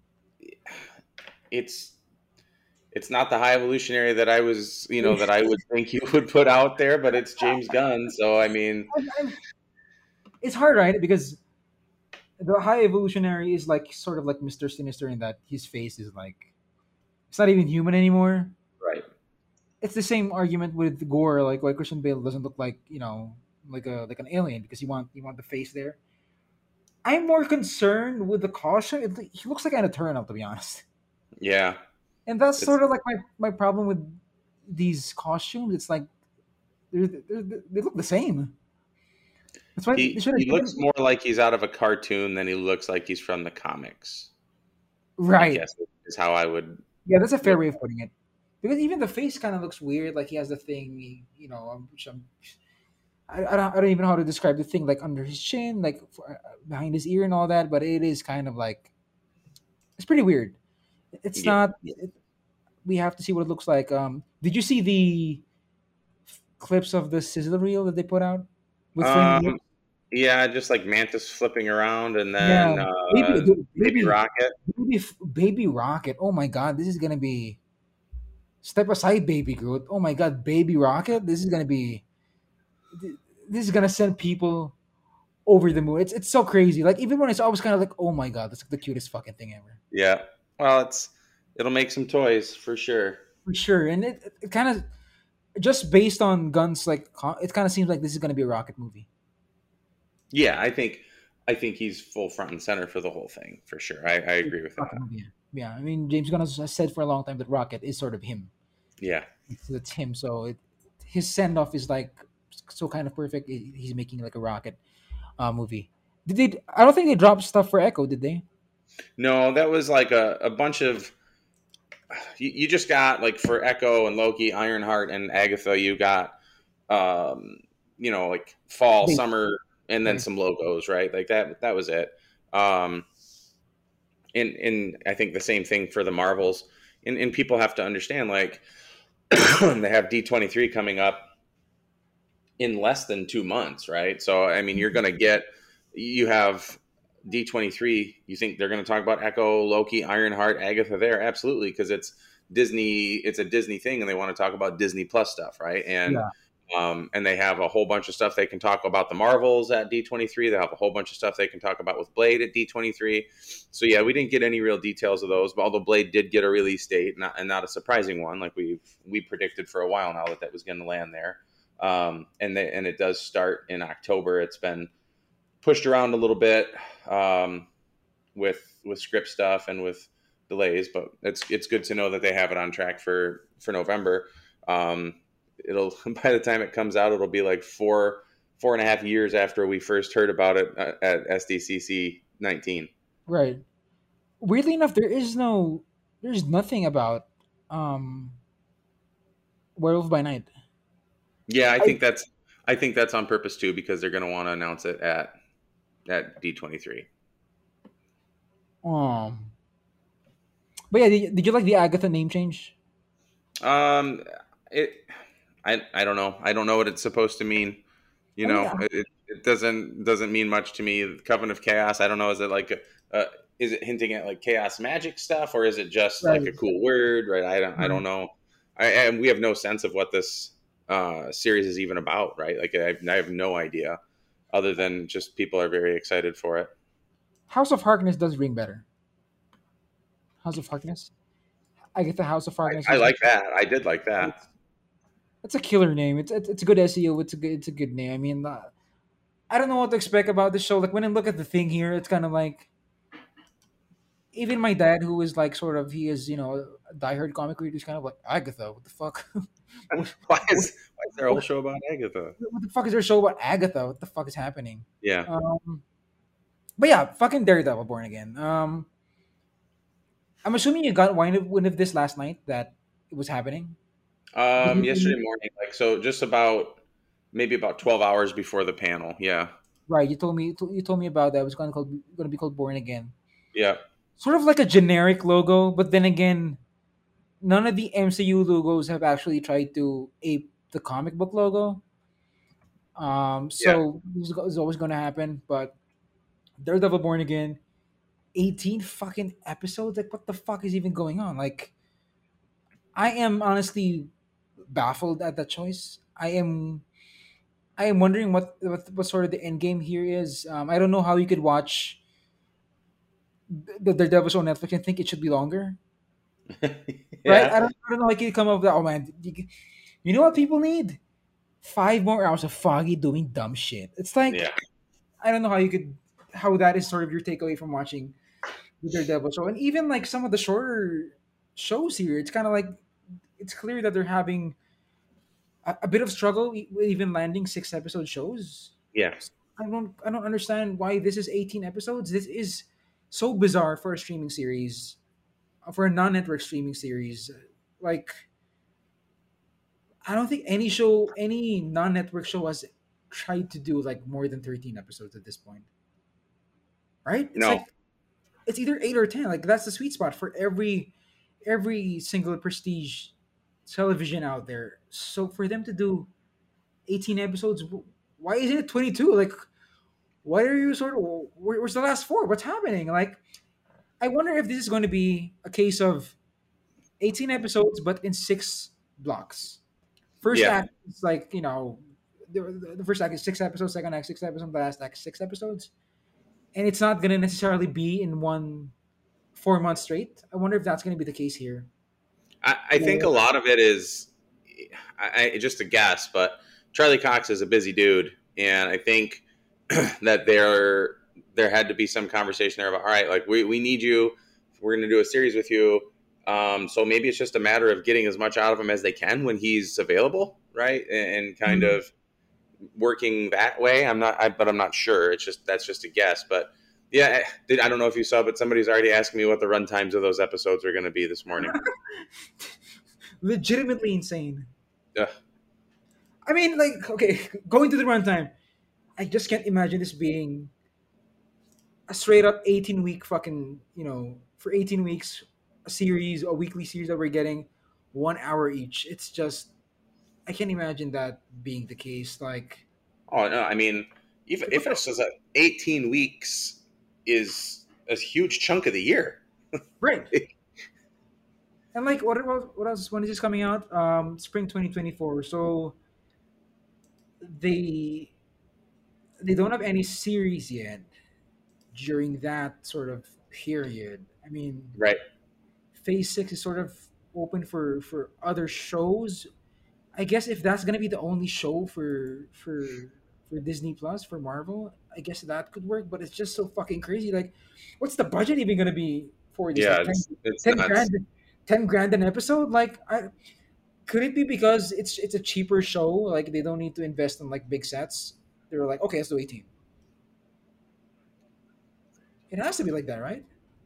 Speaker 1: it's it's not the High Evolutionary that I was, that I would think you would put out there, but it's James Gunn. So I mean,
Speaker 2: It's hard, right? Because the high evolutionary is like sort of like Mr. Sinister in that his face is like it's not even human anymore.
Speaker 1: right.
Speaker 2: It's the same argument with Gore, like why Christian Bale doesn't look like like an alien because you want the face there. I'm more concerned with the costume. He looks like an Eternal, to be honest,
Speaker 1: Yeah,
Speaker 2: and that's
Speaker 1: it's
Speaker 2: sort of like my problem with these costumes. It's like they look the same. That's why they
Speaker 1: he
Speaker 2: should have
Speaker 1: he looks
Speaker 2: given
Speaker 1: more like he's out of a cartoon than he looks like he's from the comics. I
Speaker 2: right.
Speaker 1: guess is how I would
Speaker 2: Yeah, that's a fair
Speaker 1: look.
Speaker 2: way of putting it. Because even the face kind of looks weird. Like he has the thing, which I don't even know how to describe the thing, like under his chin, like behind his ear and all that. But it is kind of like it's pretty weird. It's
Speaker 1: Yeah.
Speaker 2: not. We have to see what it looks like. Did you see the clips of the sizzle reel that they put out with Flaming
Speaker 1: Um,
Speaker 2: Lips?
Speaker 1: yeah, just like Mantis flipping around, and
Speaker 2: Yeah,
Speaker 1: then
Speaker 2: dude,
Speaker 1: Baby Rocket.
Speaker 2: baby Rocket. Oh my god, this is gonna be step aside, baby Groot. Oh my god, baby Rocket. This is gonna send people over the moon. It's so crazy. Like even when it's always kind of like, oh my god, that's the cutest fucking thing ever.
Speaker 1: Yeah. Well, it'll make some toys for sure.
Speaker 2: For sure. And it kind of just based on guns, like it kind of seems like this is gonna be a rocket movie.
Speaker 1: Yeah, I think he's full front and center for the whole thing for sure. I agree with
Speaker 2: Rocket
Speaker 1: that.
Speaker 2: movie. Yeah. I mean, James Gunn has said for a long time that Rocket is sort of him.
Speaker 1: Yeah.
Speaker 2: It's him. So his send off is like so kind of perfect. He's making like a rocket movie. Did they? I don't think they dropped stuff for Echo, did they?
Speaker 1: No, that was like a bunch of you just got like for Echo and Loki, Ironheart and Agatha, you got like fall,
Speaker 2: They
Speaker 1: summer, and then
Speaker 2: right.
Speaker 1: some logos, right? Like that was it. Um and I think the same thing for the Marvels. And people have to understand like they have D23 coming up in less than 2 months, right? So I mean, you have D23. You think they're going to talk about Echo, Loki, Ironheart, Agatha there? Absolutely, because it's Disney. It's a Disney thing, and they want to talk about Disney Plus stuff, right?
Speaker 2: Yeah.
Speaker 1: And they have a whole bunch of stuff they can talk about the Marvels at D23. They have a whole bunch of stuff they can talk about with Blade at D23. So yeah, we didn't get any real details of those, but although Blade did get a release date, and not a surprising one, like we predicted for a while now that was going to land there. And it does start in October. It's been pushed around a little bit with script stuff and with delays, but it's good to know that they have it on track for November. It'll by the time it comes out, it'll be like 4.5 years after we first heard about it at SDCC 19.
Speaker 2: Right. Weirdly enough, there's nothing about um Werewolf by Night.
Speaker 1: Yeah, I
Speaker 2: I
Speaker 1: think that's on purpose too because they're going to want to announce it at D23.
Speaker 2: Um, but yeah, did you like the Agatha name change?
Speaker 1: Um, it. I don't know. I don't know what it's supposed to mean. You
Speaker 2: I mean,
Speaker 1: know, it doesn't mean much to me. Coven of Chaos. I don't know. Is it like is it hinting at like chaos magic stuff, or is it just like
Speaker 2: right.
Speaker 1: a cool word? Right. I don't
Speaker 2: Right.
Speaker 1: know. And we have no sense of what this series is even about. Right. Like I have no idea, other than just people are very excited for it.
Speaker 2: House of Harkness does ring better. House of Harkness. I get the House of Harkness
Speaker 1: I
Speaker 2: was
Speaker 1: like that. I did like that.
Speaker 2: it's a killer name. It's a good SEO. It's a good name. I mean, I don't know what to expect about the show. Like when I look at the thing here, it's kind of like even my dad, who is like sort of he is a diehard comic reader, is kind of like Agatha. What the fuck? what, what,
Speaker 1: Why is there a whole show about Agatha?
Speaker 2: what the fuck is there a show about Agatha? What the fuck is happening?
Speaker 1: Yeah.
Speaker 2: Um, but yeah, fucking Daredevil, Born Again. I'm assuming you got wind of this last night that it was happening.
Speaker 1: Yesterday morning, like so, just about maybe about 12 hours before the panel. Yeah.
Speaker 2: Right, you told me about that. It was going to be called Born Again.
Speaker 1: Yeah.
Speaker 2: Sort of like a generic logo, but then again, none of the MCU logos have actually tried to ape the comic book logo.
Speaker 1: Yeah.
Speaker 2: So this is always going to happen. But Daredevil Born Again, 18 fucking episodes. Like, what the fuck is even going on? Like, I am honestly baffled at that choice. I am wondering what sort of the end game here is. I don't know how you could watch the Daredevil show on Netflix and think it should be longer, right?
Speaker 1: Yeah.
Speaker 2: I don't know how you could come up with that. Oh man, you know what people need? 5 more hours of Foggy doing dumb shit. It's like
Speaker 1: Yeah.
Speaker 2: I don't know how that is sort of your takeaway from watching the Daredevil show, and even like some of the shorter shows here. It's kind of like it's clear that they're having a bit of struggle with even landing 6 episode shows.
Speaker 1: Yeah.
Speaker 2: I don't understand why this is 18 episodes. This is so bizarre for a streaming series, for a non-network streaming series. Like I don't think any non-network show has tried to do like more than 13 episodes at this point. Right? It's
Speaker 1: No.
Speaker 2: like it's either 8 or 10. Like that's the sweet spot for every single prestige television out there. So for them to do 18 episodes, why isn't it 22? Like why are you sort of where's the last four? What's happening? Like I wonder if this is going to be a case of 18 episodes but in 6 blocks. First
Speaker 1: Yeah.
Speaker 2: act is like, the first act is 6 episodes, second act 6 episodes, the last act 6 episodes. And it's not going to necessarily be in 4 months straight. I wonder if that's going to be the case here.
Speaker 1: I think a lot of it is, just a guess, but Charlie Cox is a busy dude, and I think that there had to be some conversation there about, all right, like we need you, we're going to do a series with you, so maybe it's just a matter of getting as much out of him as they can when he's available, right, and kind
Speaker 2: Mhm.
Speaker 1: of working that way. But I'm not sure. That's just a guess, but. Yeah, I don't know if you saw, but somebody's already asking me what the run times of those episodes are going to be this morning.
Speaker 2: Legitimately insane.
Speaker 1: Ugh.
Speaker 2: I mean, like, okay, going to the runtime, I just can't imagine this being a straight up 18-week fucking, for 18 weeks, a weekly series that we're getting 1 hour each. It's just, I can't imagine that being the case. Like,
Speaker 1: Oh no, I mean, if it's just 18 weeks is a huge chunk of the year.
Speaker 2: right. And like, what else? When is this coming out? Spring 2024. So they they don't have any series yet during that sort of period. I mean,
Speaker 1: Right.
Speaker 2: Phase 6 is sort of open for other shows. I guess if that's gonna be the only show for Disney Plus for Marvel, I guess that could work. But it's just so fucking crazy. Like, what's the budget even gonna be for this?
Speaker 1: Yeah,
Speaker 2: Like 10,
Speaker 1: it's
Speaker 2: 10
Speaker 1: nuts.
Speaker 2: grand, 10 grand an episode. Like, could it be because it's a cheaper show? Like they don't need to invest in like big sets. They were like, okay, let's do 18. It has to be like that, right?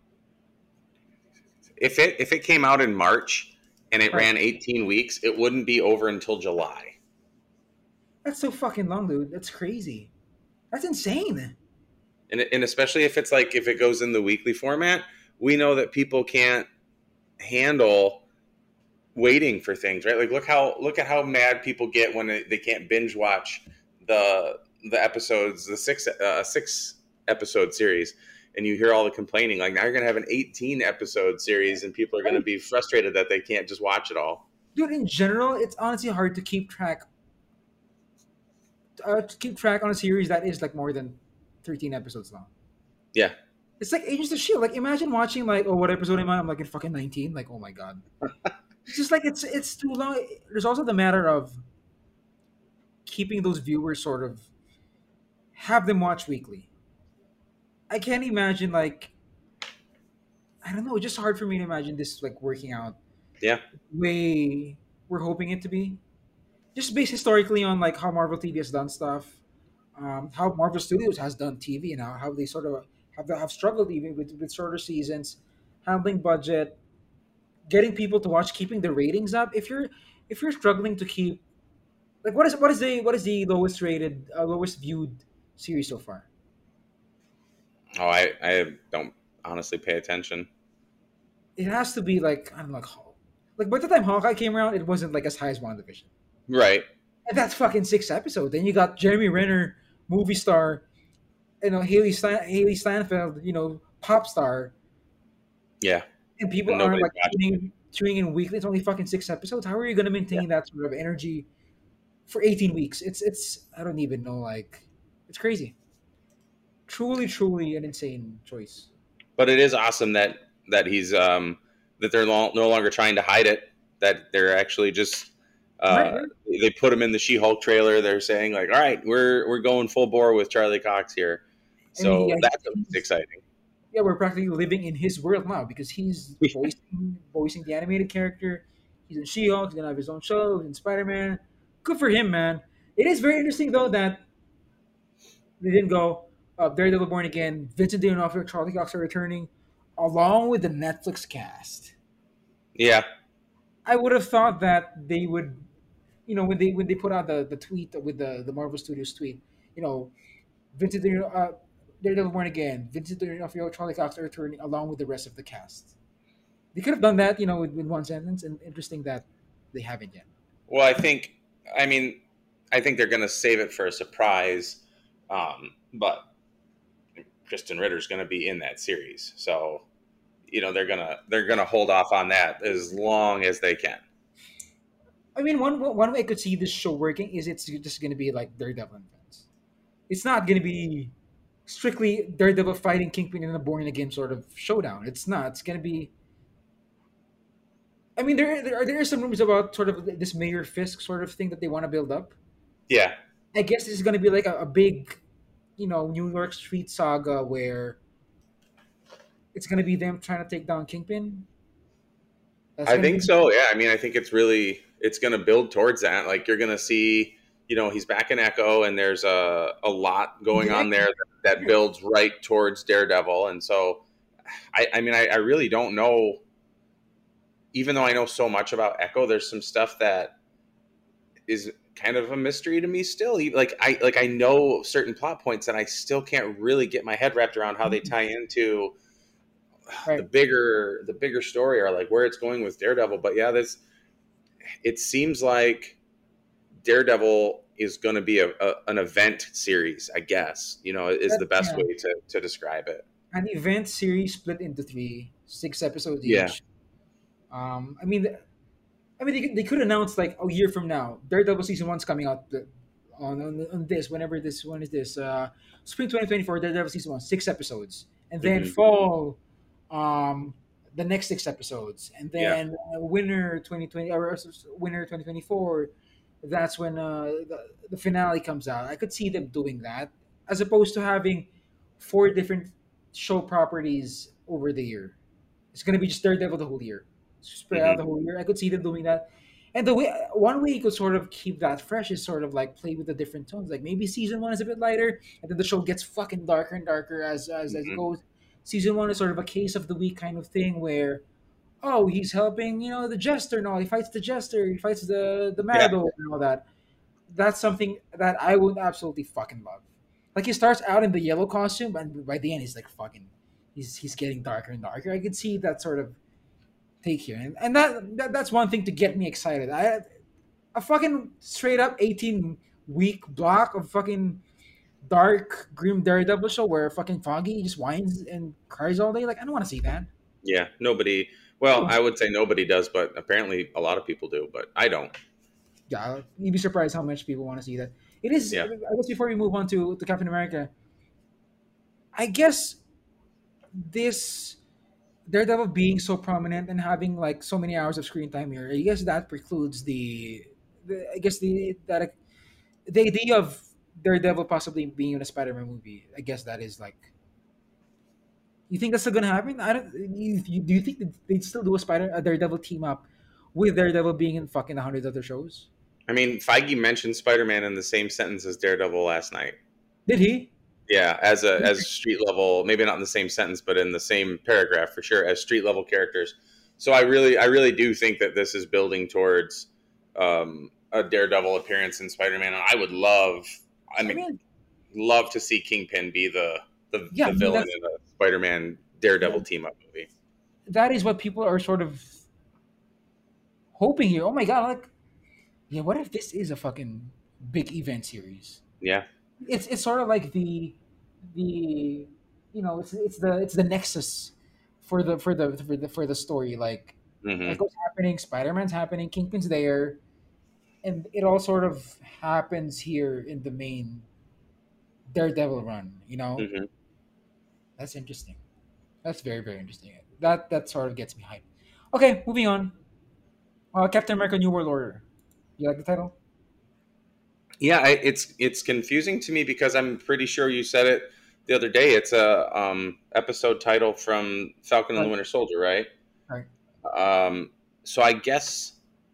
Speaker 1: If it came out in March and it
Speaker 2: Right.
Speaker 1: ran 18 weeks, it wouldn't be over until July.
Speaker 2: That's so fucking long, dude. That's crazy. That's insane.
Speaker 1: And especially if it's like if it goes in the weekly format, we know that people can't handle waiting for things, right? Like look at how mad people get when they can't binge watch the episodes, the six episode series, and you hear all the complaining. Like now you're gonna have an 18 episode series, and people are gonna be frustrated that they can't just watch it all.
Speaker 2: Dude, in general, it's honestly hard to keep track on a series that is like more than 13 episodes long.
Speaker 1: Yeah,
Speaker 2: It's like Agents of Shield. Like imagine watching like, oh, what episode am I? I'm like in fucking 19. Like, oh my god. It's just like it's too long. There's also the matter of keeping those viewers sort of have them watch weekly. I can't imagine like I don't know. It's just hard for me to imagine this like working out
Speaker 1: yeah,
Speaker 2: way we're hoping it to be. Just based historically on like how Marvel TV has done stuff, how Marvel Studios has done TV, and how they sort of have struggled even with shorter seasons, handling budget, getting people to watch, keeping the ratings up. If you're struggling to keep like what is the lowest rated, lowest viewed series so far?
Speaker 1: oh, I don't honestly pay attention.
Speaker 2: It has to be like I don't know, like by the time Hawkeye came around, it wasn't like as high as WandaVision.
Speaker 1: Right.
Speaker 2: And that's fucking 6 episodes. Then you got Jeremy Renner, movie star, Haley Steinfeld, pop star,
Speaker 1: Yeah.
Speaker 2: and people
Speaker 1: And
Speaker 2: aren't
Speaker 1: nobody's
Speaker 2: like
Speaker 1: watching it.
Speaker 2: tuning in weekly. It's only fucking 6 episodes. How are you going to
Speaker 1: Yeah.
Speaker 2: maintain that sort of energy for 18 weeks? It's I don't even know. Like, it's crazy. Truly, truly an insane choice.
Speaker 1: But it is awesome that he's that they're no longer trying to hide it. That they're actually just
Speaker 2: Right,
Speaker 1: uh,
Speaker 2: right.
Speaker 1: they put him in the She-Hulk trailer. They're saying like, all right, we're going full bore with Charlie Cox here.
Speaker 2: And
Speaker 1: So that's exciting.
Speaker 2: yeah, we're practically living in his world now because he's voicing the animated character. He's in She-Hulk. He's gonna have his own show. He's in Spider-Man. Good for him, man. It is very interesting though that they didn't go Daredevil Born Again, Vincent D'Onofrio, Charlie Cox are returning, along with the Netflix cast.
Speaker 1: Yeah,
Speaker 2: I would have thought that they would, when they put out the tweet with the Marvel Studios tweet, you know, Vincent Daredevil Born Again, Vincent D'Onofrio, Charlie Cox are returning along with the rest of the cast. They could have done that, with one sentence, and interesting that they haven't yet.
Speaker 1: well, I mean, I think they're going to save it for a surprise, but Kristen Ritter's going to be in that series, so they're gonna hold off on that as long as they can.
Speaker 2: I mean, one way I could see this show working is it's just going to be like Daredevil and Vince. It's not going to be strictly Daredevil fighting Kingpin in a Born Again sort of showdown. It's not. It's going to be. I mean, there are some rumors about sort of this Mayor Fisk sort of thing that they want to build up.
Speaker 1: Yeah,
Speaker 2: I guess this is going to be like a big, New York street saga where it's going to be them trying to take down Kingpin. That's
Speaker 1: I
Speaker 2: going to
Speaker 1: think
Speaker 2: be
Speaker 1: so. Yeah, I mean, I think it's going to build towards that. Like you're going to see, he's back in Echo, and there's a lot going on there that builds right towards Daredevil, and so I mean, I really don't know. Even though I know so much about Echo, there's some stuff that is kind of a mystery to me still. Like I know certain plot points, and I still can't really get my head wrapped around how they tie into the
Speaker 2: right.
Speaker 1: bigger story or like where it's going with Daredevil. But yeah, it seems like Daredevil is going to be an event series, I guess, is the best
Speaker 2: Yeah.
Speaker 1: way to describe it.
Speaker 2: An event series split into three, 6 episodes
Speaker 1: Yeah.
Speaker 2: each. They could announce like a year from now, Daredevil season one's coming out on this whenever this one is this spring 2024. Daredevil season one, 6 episodes, and then
Speaker 1: Hmm.
Speaker 2: fall, um, the next 6 episodes, and
Speaker 1: Yeah.
Speaker 2: then winter 2020 or winter 2024. That's when the finale comes out. I could see them doing that as opposed to having four different show properties over the year. It's gonna be just Daredevil the whole year, spread out
Speaker 1: Hmm.
Speaker 2: the whole year. I could see them doing that, and the way one way you could sort of keep that fresh is sort of like play with the different tones. Like maybe season one is a bit lighter, and then the show gets fucking darker and darker as it
Speaker 1: Hmm.
Speaker 2: goes. Season one is sort of a case of the week kind of thing where oh he's helping the jester and all he fights the jester, he fights the
Speaker 1: Yeah.
Speaker 2: Matador and all that. That's something that I would absolutely fucking love. Like he starts out in the yellow costume, and by the end he's like fucking, he's getting darker and darker. I could see that sort of take here, and that's one thing to get me excited. A fucking straight up 18-week block of fucking dark grim Daredevil show where fucking Foggy just whines and cries all day. Like I don't want to see that.
Speaker 1: Yeah, nobody.
Speaker 2: I
Speaker 1: Well,
Speaker 2: don't.
Speaker 1: I would say nobody does, but apparently a lot of people do. But I don't.
Speaker 2: Yeah, you'd be surprised how much people want to see that. It is.
Speaker 1: Yeah.
Speaker 2: I guess before we move on to Captain America, I guess this Daredevil being so prominent and having like so many hours of screen time here, I guess that precludes the I guess the idea of Daredevil possibly being in a Spider-Man movie. I guess that is like, you think that's still gonna happen? I don't. Do you think that they'd still do a Daredevil team up with Daredevil being in fucking 100 other shows?
Speaker 1: I mean, Feige mentioned Spider-Man in the same sentence as Daredevil last night.
Speaker 2: Did he?
Speaker 1: Yeah, as street level, maybe not in the same sentence, but in the same paragraph for sure, as street level characters. So I really do think that this is building towards a Daredevil appearance in Spider-Man, and I would love, I
Speaker 2: I
Speaker 1: mean,
Speaker 2: mean,
Speaker 1: love to see Kingpin be
Speaker 2: yeah,
Speaker 1: the
Speaker 2: I mean
Speaker 1: villain in a Spider-Man Daredevil team up movie.
Speaker 2: that is what people are sort of hoping here. Oh my god! Like, yeah, what if this is a fucking big event series?
Speaker 1: Yeah.
Speaker 2: It's sort of like the it's the nexus for the story. Like
Speaker 1: Hmm.
Speaker 2: what's happening? Spider Man's happening. Kingpin's there, and it all sort of happens here in the main Daredevil run.
Speaker 1: Hmm.
Speaker 2: That's interesting. That's very very interesting. That sort of gets me hyped. Okay, moving on. Captain America: New World Order. You like the title?
Speaker 1: Yeah, it's confusing to me because I'm pretty sure you said it the other day. It's a episode title from Falcon and the
Speaker 2: Right.
Speaker 1: Winter Soldier, right?
Speaker 2: Right.
Speaker 1: So I guess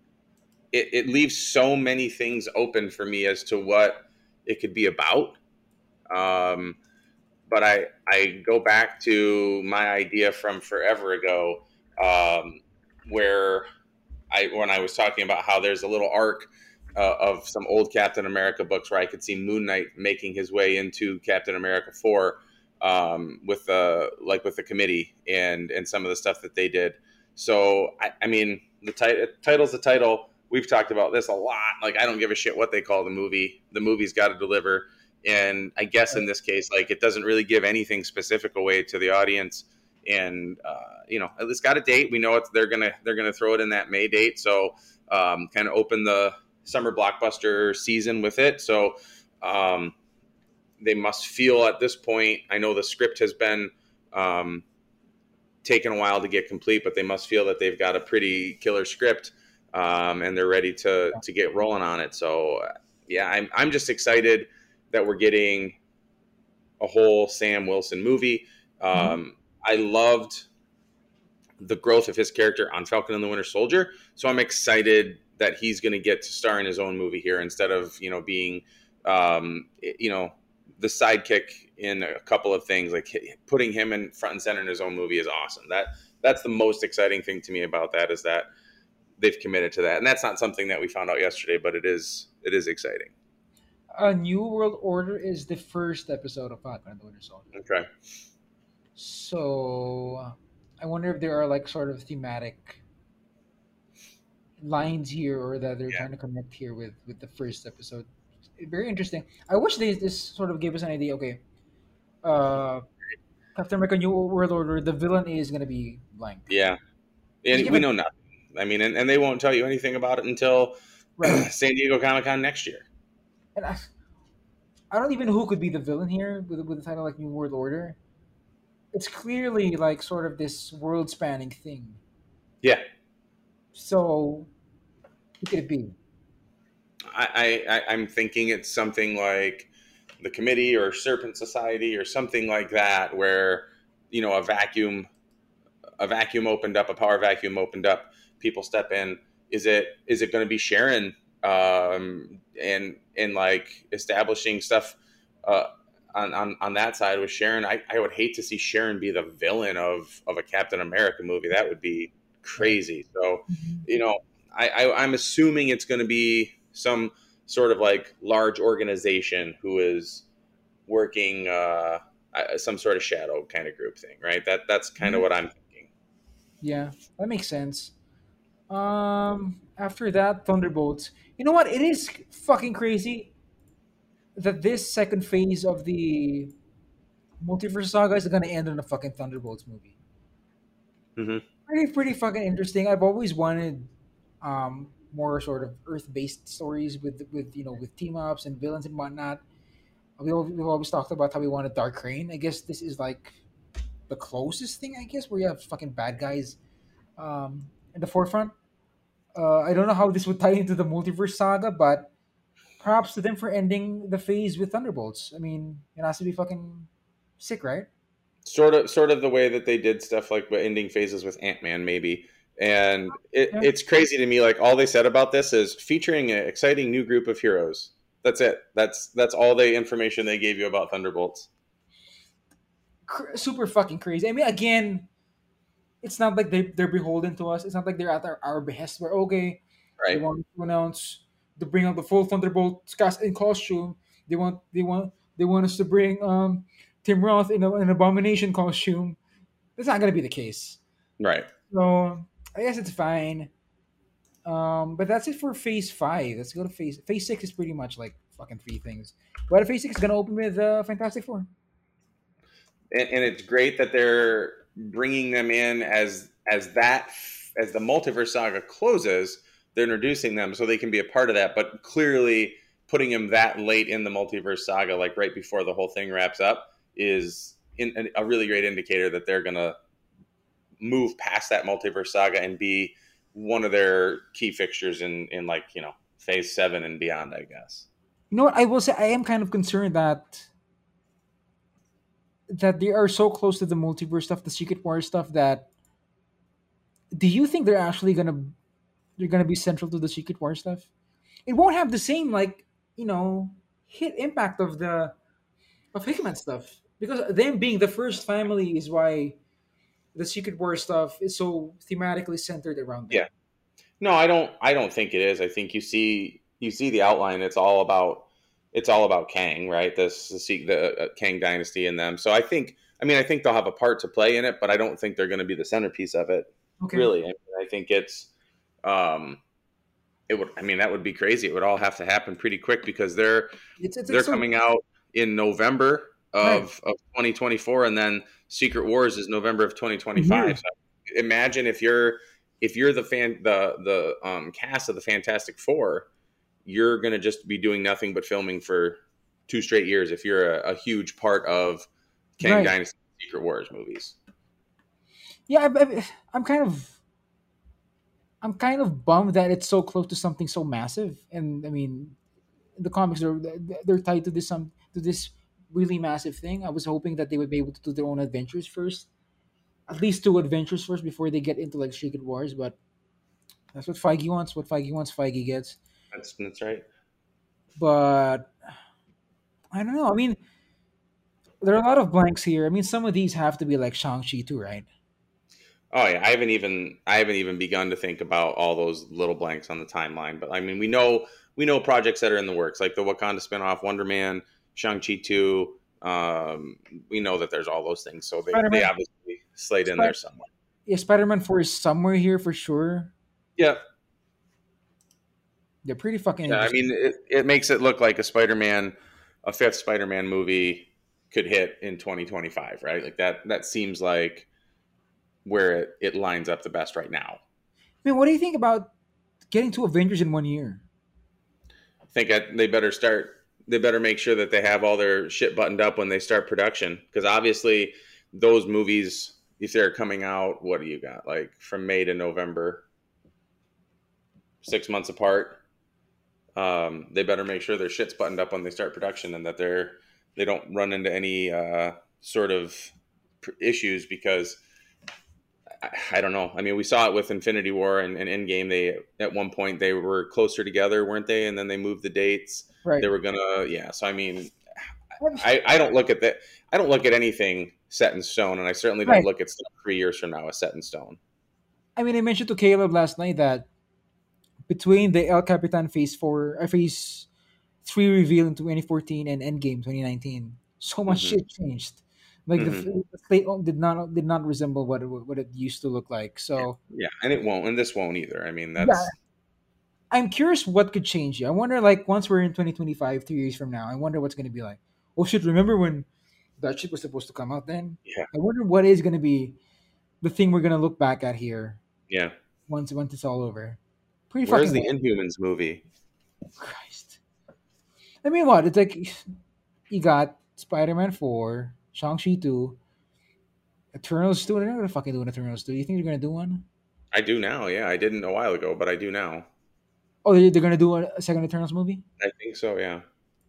Speaker 1: it leaves so many things open for me as to what it could be about. Um, but I go back to my idea from forever ago, um, where when I was talking about how there's a little arc of some old Captain America books where I could see Moon Knight making his way into Captain America 4, with the committee and some of the stuff that they did. So I mean the title's the title. We've talked about this a lot. Like I don't give a shit what they call the movie. The movie's got to deliver. And I guess in this case, like it doesn't really give anything specific away to the audience. And it's got a date. We know they're gonna throw it in that May date. So kind of open the summer blockbuster season with it. So um, they must feel at this point. I know the script has been taken a while to get complete, but they must feel that they've got a pretty killer script, and they're ready to get rolling on it. So yeah, I'm just excited that we're getting a whole Sam Wilson movie.
Speaker 2: Mhm.
Speaker 1: I loved the growth of his character on Falcon and the Winter Soldier, so I'm excited that he's going to get to star in his own movie here instead of being the sidekick in a couple of things. Like putting him in front and center in his own movie is awesome. That's the most exciting thing to me about that, is that they've committed to that, and that's not something that we found out yesterday, but it is exciting.
Speaker 2: A New World Order is the first episode of Falcon and the Winter Soldier.
Speaker 1: Okay.
Speaker 2: So I wonder if there are like sort of thematic lines here, or that they're
Speaker 1: Yeah.
Speaker 2: trying to connect here with the first episode. Very interesting. I wish they this sort of gave us an idea. Okay, uh, Captain America: New World Order. The villain is gonna be blank.
Speaker 1: Yeah.
Speaker 2: Just
Speaker 1: And
Speaker 2: give
Speaker 1: we
Speaker 2: it
Speaker 1: know nothing. I mean, and they won't tell you anything about it until
Speaker 2: right.
Speaker 1: San Diego Comic Con next year.
Speaker 2: And I don't even know who could be the villain here with the title like New World Order. It's clearly like sort of this world spanning thing.
Speaker 1: Yeah.
Speaker 2: So who could it be?
Speaker 1: I'm thinking it's something like the committee or Serpent Society or something like that, where a vacuum opened up, a power vacuum opened up, people step in. Is it going to be Sharon, and like establishing stuff uh, on that side with Sharon? I would hate to see Sharon be the villain of a Captain America movie. That would be
Speaker 2: Right.
Speaker 1: crazy. So
Speaker 2: Mhm.
Speaker 1: you know, I'm assuming it's going to be some sort of like large organization who is working some sort of shadow kind of group thing, right? That's kind of
Speaker 2: Mhm.
Speaker 1: what I'm thinking.
Speaker 2: Yeah, that makes sense. After that, Thunderbolts. You know what? It is fucking crazy that this second phase of the multiverse saga is gonna end in a fucking Thunderbolts movie.
Speaker 1: Hmm.
Speaker 2: Pretty fucking interesting. I've always wanted more sort of Earth-based stories with with team ups and villains and whatnot. We've always talked about how we wanted Dark Reign. I guess this is like the closest thing, I guess, where you have fucking bad guys in the forefront. I don't know how this would tie into the multiverse saga, but props to them for ending the phase with Thunderbolts. I mean, it has to be fucking sick, right?
Speaker 1: Sort of the way that they did stuff like the ending phases with Ant-Man, maybe. And
Speaker 2: Yeah.
Speaker 1: it's crazy to me. Like all they said about this is featuring an exciting new group of heroes. That's it. That's all the information they gave you about Thunderbolts.
Speaker 2: Super fucking crazy. I mean, again, it's not like they're beholden to us. It's not like they're at our behest. Where okay, they
Speaker 1: Right.
Speaker 2: want to announce to bring out the full Thunderbolt cast in costume. They want us to bring Tim Roth in an Abomination costume. That's not gonna be the case.
Speaker 1: Right.
Speaker 2: So I guess it's fine. But that's it for Phase Five. Let's go to Phase Six. Is pretty much like fucking three things. But Phase Six is gonna open with Fantastic Four.
Speaker 1: And it's great that they're bringing them in as the multiverse saga closes. They're introducing them so they can be a part of that, but clearly putting them that late in the multiverse saga, like right before the whole thing wraps up, is a really great indicator that they're going to move past that multiverse saga and be one of their key fixtures in like phase 7 and beyond, I guess.
Speaker 2: You know what? I will say I am kind of concerned that they are so close to the multiverse stuff, the Secret War stuff. That do you think they're gonna be central to the Secret War stuff? It won't have the same like hit impact of Hickman stuff because them being the first family is why the Secret War stuff is so thematically centered around them.
Speaker 1: Yeah. No, I don't think it is. I think you see the outline. It's all about Kang, right? The Kang dynasty and them. So I think they'll have a part to play in it, but I don't think they're going to be the centerpiece of it.
Speaker 2: Okay,
Speaker 1: Really, I think um, it would. I mean, that would be crazy. It would all have to happen pretty quick because they're
Speaker 2: it's
Speaker 1: they're
Speaker 2: so
Speaker 1: coming out in November
Speaker 2: right.
Speaker 1: of 2024, and then Secret Wars is November of
Speaker 2: A
Speaker 1: 2025.
Speaker 2: year.
Speaker 1: So imagine if you're the cast of the Fantastic Four, you're going to just be doing nothing but filming for 2 straight years. If you're a huge part of Kang
Speaker 2: Right.
Speaker 1: Dynasty Secret Wars movies,
Speaker 2: Yeah, I'm kind of bummed that it's so close to something so massive. And I mean, the comics they're tied to this really massive thing. I was hoping that they would be able to do their own adventures first, at least two adventures first before they get into like Secret Wars. But that's what Feige wants. What Feige wants, Feige gets.
Speaker 1: that's right.
Speaker 2: But I don't know. I mean, there are a lot of blanks here. I mean, some of these have to be like Shang-Chi too, right?
Speaker 1: Oh yeah, I haven't even begun to think about all those little blanks on the timeline. But I mean, we know projects that are in the works, like the Wakanda spinoff, Wonder Man, Shang-Chi 2. We know that there's all those things, so they
Speaker 2: Spider-Man.
Speaker 1: obviously slate in there
Speaker 2: Spider-
Speaker 1: somewhere.
Speaker 2: yeah, Spider-Man 4 is somewhere here for sure.
Speaker 1: Yeah,
Speaker 2: They're pretty fucking
Speaker 1: yeah. I
Speaker 2: interesting.
Speaker 1: mean, it makes it look like a fifth Spider-Man movie could hit in 2025, right? Like that seems like where it lines up the best right now.
Speaker 2: I mean, what do you think about getting two Avengers in 1 year?
Speaker 1: I think they better make sure that they have all their shit buttoned up when they start production, because obviously those movies, if they're coming out, what do you got, like from May to November, 6 months apart? They better make sure their shit's buttoned up when they start production, and that they don't run into any sort of issues, because I don't know. I mean, we saw it with Infinity War and Endgame. They at one point they were closer together, weren't they? And then they moved the dates.
Speaker 2: Right.
Speaker 1: They were gonna, yeah. So I mean, I don't look at that. I don't look at anything set in stone, and I certainly don't
Speaker 2: Right.
Speaker 1: look at stuff 3 years from now as set in stone.
Speaker 2: I mean, I mentioned to Caleb last night that between the El Capitan Phase 3 reveal in 2014 and Endgame 2019, So much
Speaker 1: Hmm.
Speaker 2: shit changed. Like
Speaker 1: Hmm.
Speaker 2: the fate did not resemble what it used to look like. So
Speaker 1: Yeah, and it won't, and this won't either. I mean,
Speaker 2: yeah,
Speaker 1: that's
Speaker 2: I'm curious what could change you. I wonder, like, once we're in 2025, 3 years from now, I wonder what's going to be like. Oh shit! Remember when that shit was supposed to come out then?
Speaker 1: yeah,
Speaker 2: I wonder what is going to be the thing we're going to look back at here
Speaker 1: yeah.
Speaker 2: once it's all over. Pretty
Speaker 1: Where's
Speaker 2: fucking
Speaker 1: the
Speaker 2: wild.
Speaker 1: Inhumans movie?
Speaker 2: Christ. I mean, what? It's like you got Spider-Man 4, Shang-Chi 2, Eternals 2. They're not going to fucking do an Eternals 2. You think they're going to do one?
Speaker 1: I do now. Yeah, I didn't a while ago, but I do now.
Speaker 2: Oh, they're going to do a second Eternals movie?
Speaker 1: I think so. Yeah,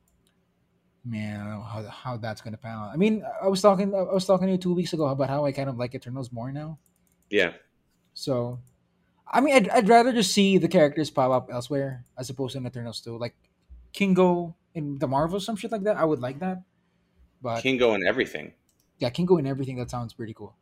Speaker 2: Man, I don't know how that's going to pan out. I mean, I was talking to you 2 weeks ago about how I kind of like Eternals more now.
Speaker 1: yeah.
Speaker 2: So, I mean, I'd rather just see the characters pop up elsewhere as opposed to in Eternals 2. Like Kingo in the Marvel, some shit like that. I would like that. But
Speaker 1: Kingo and everything.
Speaker 2: yeah, Kingo and everything, that sounds pretty cool.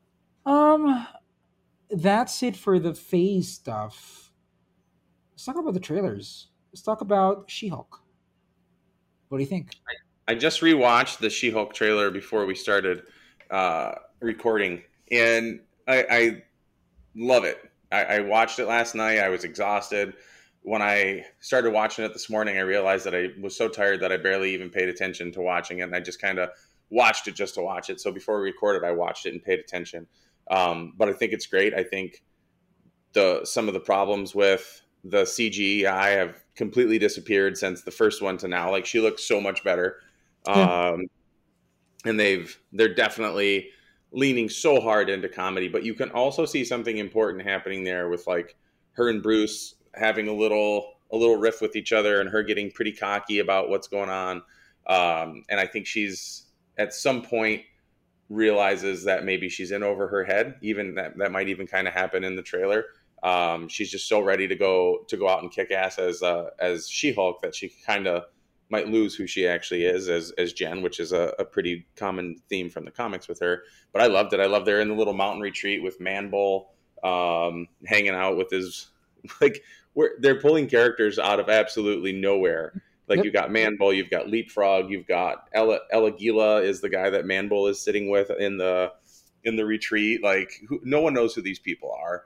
Speaker 2: Um, that's it for the phase stuff. Let's talk about the trailers. Let's talk about She-Hulk. What do you think?
Speaker 1: I just rewatched the She-Hulk trailer before we started recording, and I love it. I watched it last night. I was exhausted. When I started watching it this morning, I realized that I was so tired that I barely even paid attention to watching it, and I just kind of watched it just to watch it. So before we recorded, I watched it and paid attention. But I think it's great. I think the some of the problems with the CGI have completely disappeared since the first one to now. Like she looks so much better,
Speaker 2: Yeah,
Speaker 1: um, and they're definitely leaning so hard into comedy. But you can also see something important happening there with like her and Bruce having a little riff with each other, and her getting pretty cocky about what's going on. And I think she's at some point realizes that maybe she's in over her head. Even that might even kind of happen in the trailer. She's just so ready to go out and kick ass as She-Hulk that she kind of might lose who she actually is as Jen, which is a pretty common theme from the comics with her. But I loved it. I loved they're in the little mountain retreat with Manbull, hanging out with his like they're pulling characters out of absolutely nowhere. Like
Speaker 2: yep.
Speaker 1: you've got Manbull, you've got Leapfrog, you've got Ella Gila is the guy that Manbull is sitting with in the retreat. Like no one knows who these people are.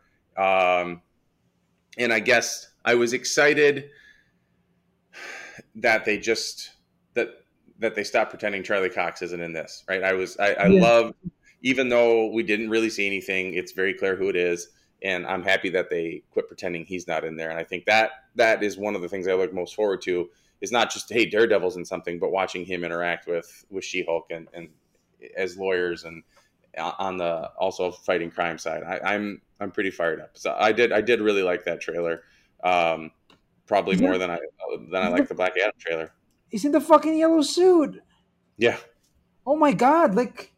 Speaker 1: And I guess I was excited that they just that they stopped pretending Charlie Cox isn't in this. Right? I
Speaker 2: Yeah.
Speaker 1: love, even though we didn't really see anything, it's very clear who it is, and I'm happy that they quit pretending he's not in there. And I think that is one of the things I look most forward to, is not just hey Daredevil's in something, but watching him interact with She-Hulk and as lawyers and on the also fighting crime side. I'm pretty fired up. So I did really like that trailer. Um, Probably
Speaker 2: He's in,
Speaker 1: more than I
Speaker 2: he's,
Speaker 1: like
Speaker 2: the,
Speaker 1: the Black Adam trailer.
Speaker 2: he's in the fucking yellow suit.
Speaker 1: Yeah,
Speaker 2: Oh my god! Like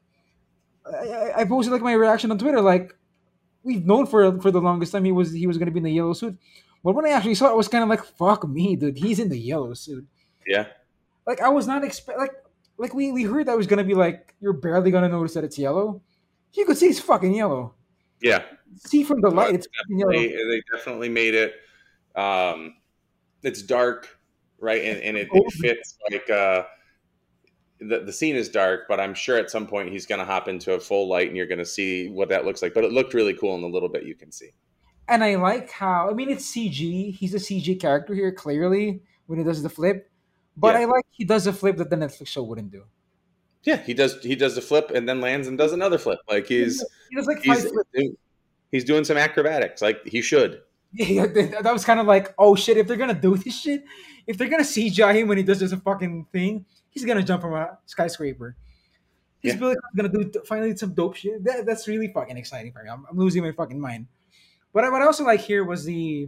Speaker 2: I posted like my reaction on Twitter. Like we've known for the longest time he was gonna be in the yellow suit, but when I actually saw it, I was kind of like, "Fuck me, dude! He's in the yellow suit."
Speaker 1: yeah,
Speaker 2: Like I was not expect like we heard that was gonna be like you're barely gonna notice that it's yellow. You could see it's fucking yellow.
Speaker 1: yeah.
Speaker 2: See from the
Speaker 1: No,
Speaker 2: light, it's fucking yellow.
Speaker 1: they definitely made it. Um, it's dark, right, and it
Speaker 2: Gold.
Speaker 1: fits like the scene is dark, but I'm sure at some point he's going to hop into a full light, and you're going to see what that looks like. But it looked really cool in the little bit you can see.
Speaker 2: And I like how I mean it's CG. He's a CG character here clearly when he does the flip, but
Speaker 1: Yeah,
Speaker 2: I like he does a flip that the Netflix show wouldn't do.
Speaker 1: yeah. He does the flip and then lands and does another flip. Like
Speaker 2: He does like five
Speaker 1: he's
Speaker 2: flips.
Speaker 1: he's doing some acrobatics. Like he should.
Speaker 2: Yeah, that was kind of like, oh shit! If they're gonna do this shit, if they're gonna CGI him when he does this fucking thing, he's gonna jump from a skyscraper. He's
Speaker 1: Yeah,
Speaker 2: really gonna do finally some dope shit. That's really fucking exciting for me. I'm losing my fucking mind. But what I also like here was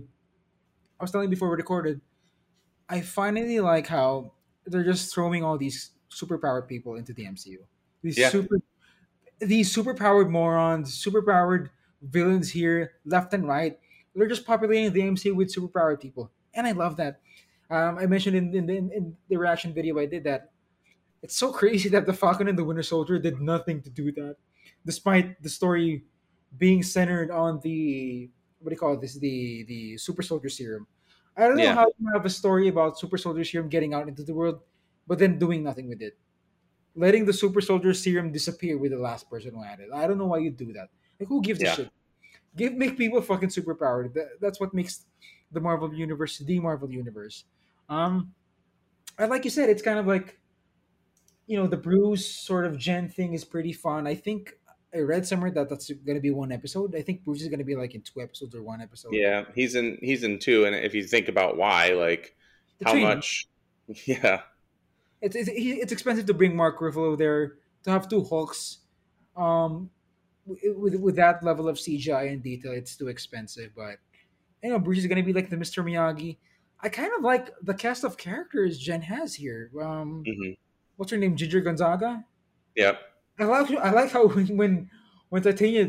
Speaker 2: I was telling you before we recorded. I finally like how they're just throwing all these superpowered people into the MCU. These
Speaker 1: yeah,
Speaker 2: super these superpowered morons, superpowered villains here, left and right. They're just populating the MCU with superpowered people, and I love that. I mentioned in the reaction video I did that it's so crazy that the Falcon and the Winter Soldier did nothing to do that, despite the story being centered on the what do you call this the Super Soldier Serum. I don't know
Speaker 1: yeah.
Speaker 2: how you have a story about Super Soldier Serum getting out into the world, but then doing nothing with it. letting the super soldier serum disappear with the last person who had it. I don't know why you do that. Like, who gives a
Speaker 1: Yeah.
Speaker 2: shit? Make people fucking superpowered. That's what makes the Marvel universe the Marvel universe. Um, and like you said, it's kind of like, the Bruce sort of Gen thing is pretty fun. I think I read somewhere that that's going to be one episode. I think Bruce is going to be like in two episodes or one episode.
Speaker 1: Yeah, he's in two, and if you think about why, like
Speaker 2: The
Speaker 1: how
Speaker 2: training.
Speaker 1: much, yeah,
Speaker 2: It's expensive to bring Mark Ruffalo there to have two Hulks. Um, with that level of CGI and detail, it's too expensive. But Bruce is gonna be like the Mr. Miyagi. I kind of like the cast of characters Jen has here.
Speaker 1: hmm,
Speaker 2: What's her name? Ginger Gonzaga.
Speaker 1: yep,
Speaker 2: I like how when Titania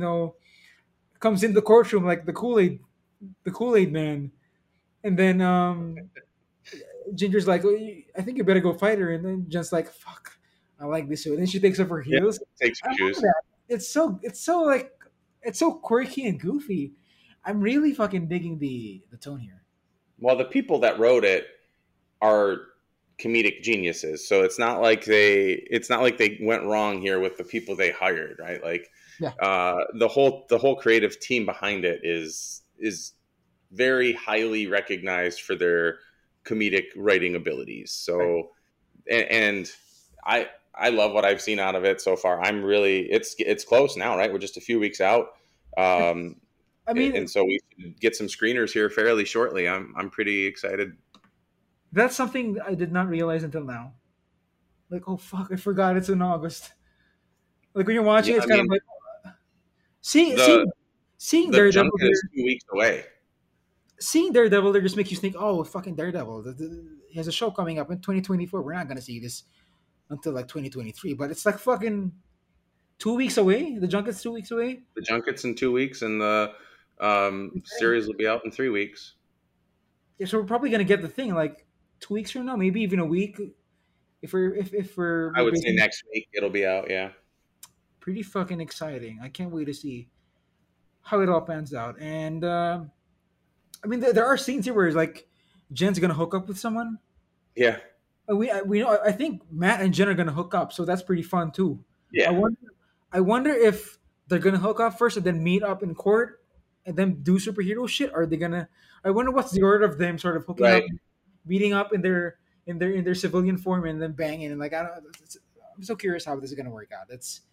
Speaker 2: comes in the courtroom like the Kool Aid man, and then Ginger's like, "Oh, I think you better go fight her," and then Jen's like, "Fuck, I like this." And then she takes off her
Speaker 1: yeah,
Speaker 2: heels.
Speaker 1: takes
Speaker 2: I
Speaker 1: your
Speaker 2: love
Speaker 1: shoes.
Speaker 2: that. It's so like it's so quirky and goofy. I'm really fucking digging the tone here.
Speaker 1: Well, the people that wrote it are comedic geniuses, so it's not like they went wrong here with the people they hired, right? Like
Speaker 2: Yeah,
Speaker 1: the whole creative team behind it is very highly recognized for their comedic writing abilities.
Speaker 2: right.
Speaker 1: So, and I love what I've seen out of it so far. It's close now, right? We're just a few weeks out, um,
Speaker 2: I mean,
Speaker 1: and so we should get some screeners here fairly shortly. I'm pretty excited.
Speaker 2: that's something I did not realize until now. Like, oh fuck, I forgot it's in August. Like when you're
Speaker 1: Yeah,
Speaker 2: watching, it's
Speaker 1: I
Speaker 2: kind of
Speaker 1: mean
Speaker 2: like seeing
Speaker 1: the
Speaker 2: seeing seeing
Speaker 1: the
Speaker 2: Daredevil
Speaker 1: junket is
Speaker 2: there.
Speaker 1: 2 weeks away.
Speaker 2: Seeing Daredevil there just makes you think, oh, fucking Daredevil. He has a show coming up in 2024. We're not gonna see this until like 2023, but it's like fucking 2 weeks away. The junket's 2 weeks away.
Speaker 1: The junket's in 2 weeks, and the
Speaker 2: Insane.
Speaker 1: series will be out in 3 weeks.
Speaker 2: Yeah, so we're probably gonna get the thing like 2 weeks from now, maybe even a week. If we're
Speaker 1: I
Speaker 2: we're
Speaker 1: would say
Speaker 2: basing
Speaker 1: next week it'll be out. Yeah.
Speaker 2: pretty fucking exciting. I can't wait to see how it all pans out. And I mean, there are scenes here where like Jen's gonna hook up with someone.
Speaker 1: Yeah.
Speaker 2: We know. I think Matt and Jen are gonna hook up, so that's pretty fun too. I
Speaker 1: Yeah.
Speaker 2: wonder. I wonder if they're gonna hook up first and then meet up in court and then do superhero shit. Or are they gonna? I wonder what's the order of them sort of hooking up,
Speaker 1: Right.
Speaker 2: meeting up in their civilian form and then banging and like I don't. I'm so curious how this is gonna work out.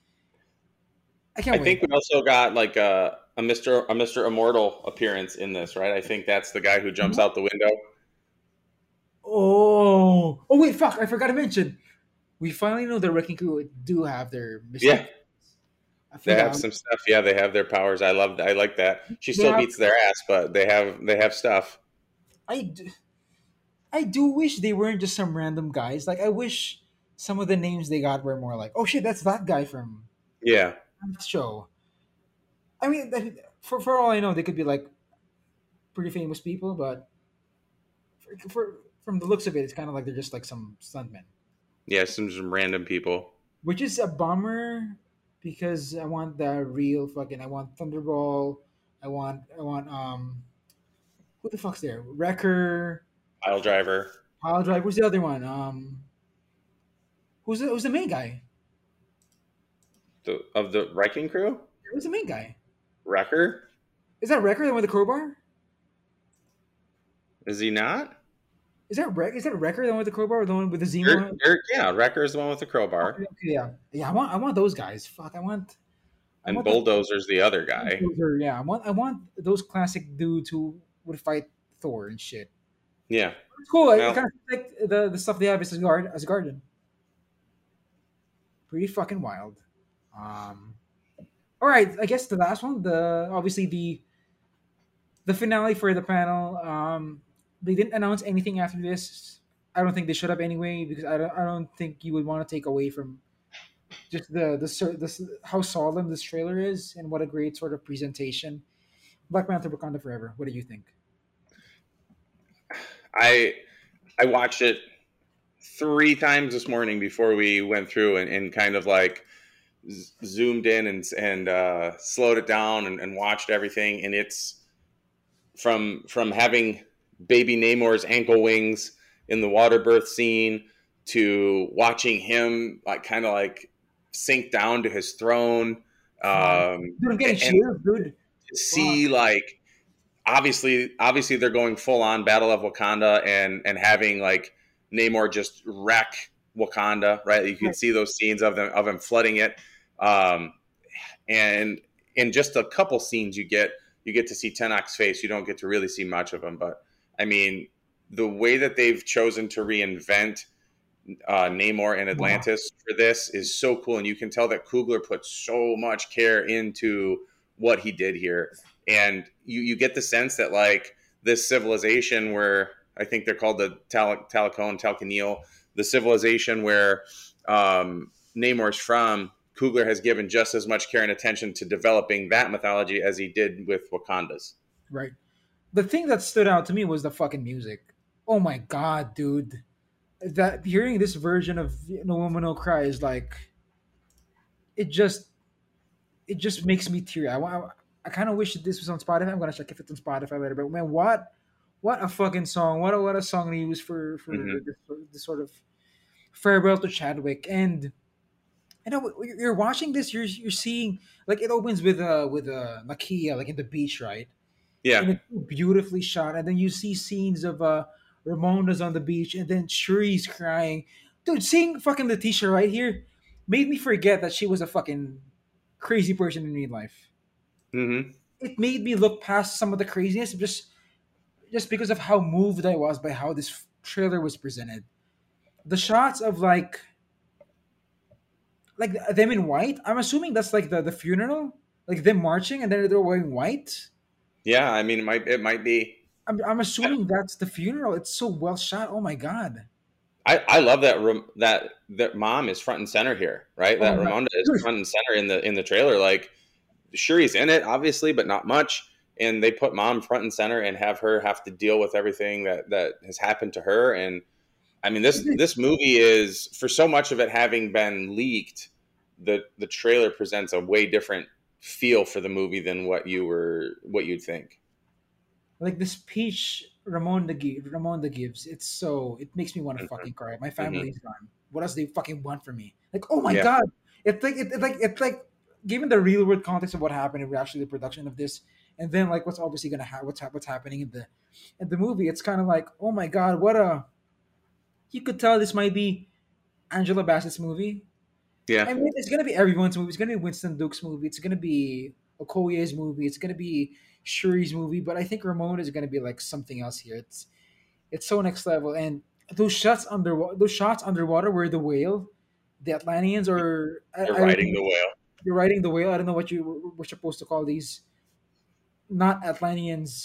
Speaker 2: I
Speaker 1: I
Speaker 2: can't wait.
Speaker 1: think we also got like a Mr. Immortal appearance in this, right? I think that's the guy who jumps out the window.
Speaker 2: Oh wait, fuck! I forgot to mention. We finally know the Wrecking Crew do have their
Speaker 1: Yeah,
Speaker 2: mystique. I
Speaker 1: they have
Speaker 2: forgot.
Speaker 1: some stuff. Yeah, they have their powers. I like that. She
Speaker 2: They
Speaker 1: still
Speaker 2: have.
Speaker 1: beats their ass, but they have stuff.
Speaker 2: I do, I do wish they weren't just some random guys. Like I wish some of the names they got were more like, oh shit, that's that guy from
Speaker 1: Yeah.
Speaker 2: that show. I mean, for all I know, they could be like pretty famous people, but from the looks of it, it's kind of like they're just like some stuntmen,
Speaker 1: Yeah, some random people.
Speaker 2: which is a bummer because I want the real fucking. I want Thunderball. I want who the fuck's there? Wrecker,
Speaker 1: Pile driver.
Speaker 2: Pile Drive. Who's the other one? Who's the main guy?
Speaker 1: Of the Wrecking Crew?
Speaker 2: Who's the main guy?
Speaker 1: Wrecker?
Speaker 2: Is that Wrecker the one with the crowbar?
Speaker 1: Is he not?
Speaker 2: Is that Wrecker the one with the crowbar or the one with the Zemo?
Speaker 1: Yeah, Wrecker is the one with the crowbar.
Speaker 2: Okay, yeah, yeah. I want those guys. Fuck, I
Speaker 1: And
Speaker 2: want the
Speaker 1: Bulldozer's the other guy.
Speaker 2: yeah. I want those classic dudes who would fight Thor and shit.
Speaker 1: Yeah.
Speaker 2: It's cool. It
Speaker 1: Well,
Speaker 2: kind of like the stuff they have as a garden. Pretty fucking wild. Um. All right, I guess the last one, the obviously the finale for the panel. They didn't announce anything after this. I don't think they should have anyway because I don't think you would want to take away from just how solemn this trailer is and what a great sort of presentation. Black Panther: Wakanda Forever. What do you think?
Speaker 1: I I watched it 3 times this morning before we went through and kind of like zoomed in and slowed it down and watched everything. And it's from having baby Namor's ankle wings in the water birth scene to watching him like kind of like sink down to his throne,
Speaker 2: Fuck. Dude, I'm getting
Speaker 1: and
Speaker 2: chills, dude.
Speaker 1: see
Speaker 2: Fuck.
Speaker 1: like obviously they're going full on Battle of Wakanda and having like Namor just wreck Wakanda, right? You can
Speaker 2: Right.
Speaker 1: see those scenes of him flooding it, um, and in just a couple scenes you get to see Tenok's face. You don't get to really see much of him, but I mean the way that they've chosen to reinvent Namor and
Speaker 2: Wow.
Speaker 1: Atlantis for this is so cool, and you can tell that Coogler put so much care into what he did here, and you get the sense that like this civilization where I think they're called the Talcon Talcanil, the civilization where Namor's from, Coogler has given just as much care and attention to developing that mythology as he did with Wakanda's.
Speaker 2: Right. The thing that stood out to me was the fucking music. Oh my god, dude. That hearing this version of No Woman No Cry is like it just it just makes me teary. I kind of wish that this was on Spotify. I'm gonna check if it's on Spotify later. But man, what a fucking song! What a song to use for
Speaker 1: Mm-hmm.
Speaker 2: this sort of farewell to Chadwick. And you know you're watching this, you're seeing like it opens with Nakia like in the beach, right?
Speaker 1: Yeah.
Speaker 2: And it's so beautifully shot. And then you see scenes of Ramona's on the beach, and then Shuri's crying. Dude, seeing fucking Letitia right here made me forget that she was a fucking crazy person in real life.
Speaker 1: Mm-hmm.
Speaker 2: It made me look past some of the craziness just because of how moved I was by how this trailer was presented. The shots of like them in white. I'm assuming that's like the funeral, like them marching and then they're wearing white.
Speaker 1: Yeah. I mean, it might be.
Speaker 2: I'm assuming that's the funeral. It's so well shot. Oh my god.
Speaker 1: I love that that mom is front and center here, right?
Speaker 2: Oh
Speaker 1: That
Speaker 2: my god.
Speaker 1: Ramonda is front and center in the trailer. Like, sure, he's in it, obviously, but not much. And they put mom front and center and have her have to deal with everything that has happened to her. And I mean, this movie is, for so much of it having been leaked, the trailer presents a way different feel for the movie than what you'd think.
Speaker 2: Like the speech Ramonda gives, it makes me want to fucking cry. My
Speaker 1: Hmm.
Speaker 2: family's gone. What else do they fucking want from me? Like, oh my
Speaker 1: Yeah,
Speaker 2: god. It's like given the real world context of what happened in actually the production of this, and then like what's obviously gonna happen, what's happening in the movie, it's kind of like, oh my god, what a you could tell this might be Angela Bassett's movie.
Speaker 1: yeah.
Speaker 2: I mean, it's gonna be everyone's movie. It's gonna be Winston Duke's movie. It's gonna be Okoye's movie. It's gonna be Shuri's movie. But I think Ramon is gonna be like something else here. It's so next level. And those shots underwater where the whale, the Atlanteans, or
Speaker 1: They're
Speaker 2: I don't
Speaker 1: riding
Speaker 2: know,
Speaker 1: the whale.
Speaker 2: you're riding the whale. I don't know what we're supposed to call these. Not Atlanteans.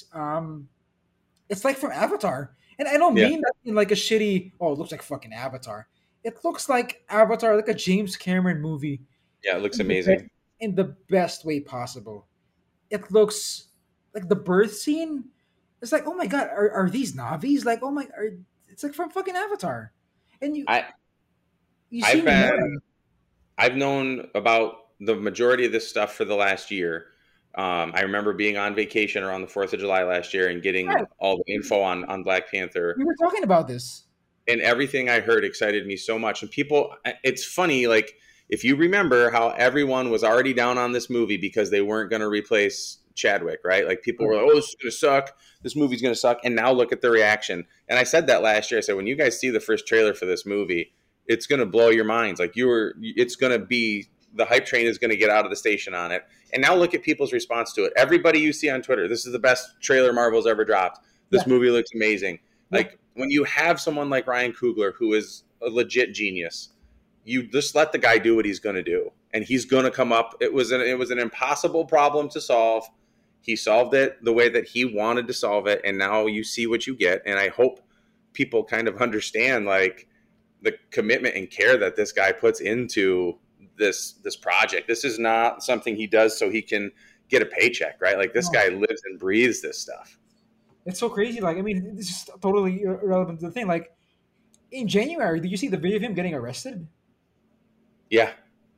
Speaker 2: It's like from Avatar, and I don't
Speaker 1: Yeah,
Speaker 2: mean that in like a shitty. Oh, it looks like fucking Avatar. It looks like Avatar, like a James Cameron movie
Speaker 1: yeah. It looks
Speaker 2: in the best,
Speaker 1: amazing.
Speaker 2: in the best way possible. It looks like the birth scene. It's like, oh my god, are these Navis? Like, oh my, it's like from fucking Avatar. And
Speaker 1: I
Speaker 2: you see
Speaker 1: I've
Speaker 2: Namora.
Speaker 1: been I've known about the majority of this stuff for the last year. I remember being on vacation around the 4th of July last year and getting
Speaker 2: Right,
Speaker 1: all the info on Black Panther,
Speaker 2: we were talking about this.
Speaker 1: and everything I heard excited me so much. And people, it's funny, like if you remember how everyone was already down on this movie because they weren't going to replace Chadwick, right? Like people were like, "Oh, this is going to suck. This movie's going to suck." And now look at the reaction. And I said that last year. I said, when you guys see the first trailer for this movie, it's going to blow your minds. Like it's going to be, the hype train is going to get out of the station on it. And now look at people's response to it. Everybody you see on Twitter, this is the best trailer Marvel's ever dropped.
Speaker 2: Yeah,
Speaker 1: This movie looks amazing.
Speaker 2: yeah,
Speaker 1: Like when you have someone like Ryan Coogler, who is a legit genius, you just let the guy do what he's going to do, and he's going to come up. It was an impossible problem to solve. He solved it the way that he wanted to solve it, and now you see what you get. And I hope people kind of understand like the commitment and care that this guy puts into this project. This is not something he does so he can get a paycheck, right? Like this
Speaker 2: no,
Speaker 1: guy lives and breathes this stuff.
Speaker 2: it's so crazy. Like, I mean, this is totally irrelevant to the thing. Like in January, did you see the video of him getting arrested?
Speaker 1: Yeah,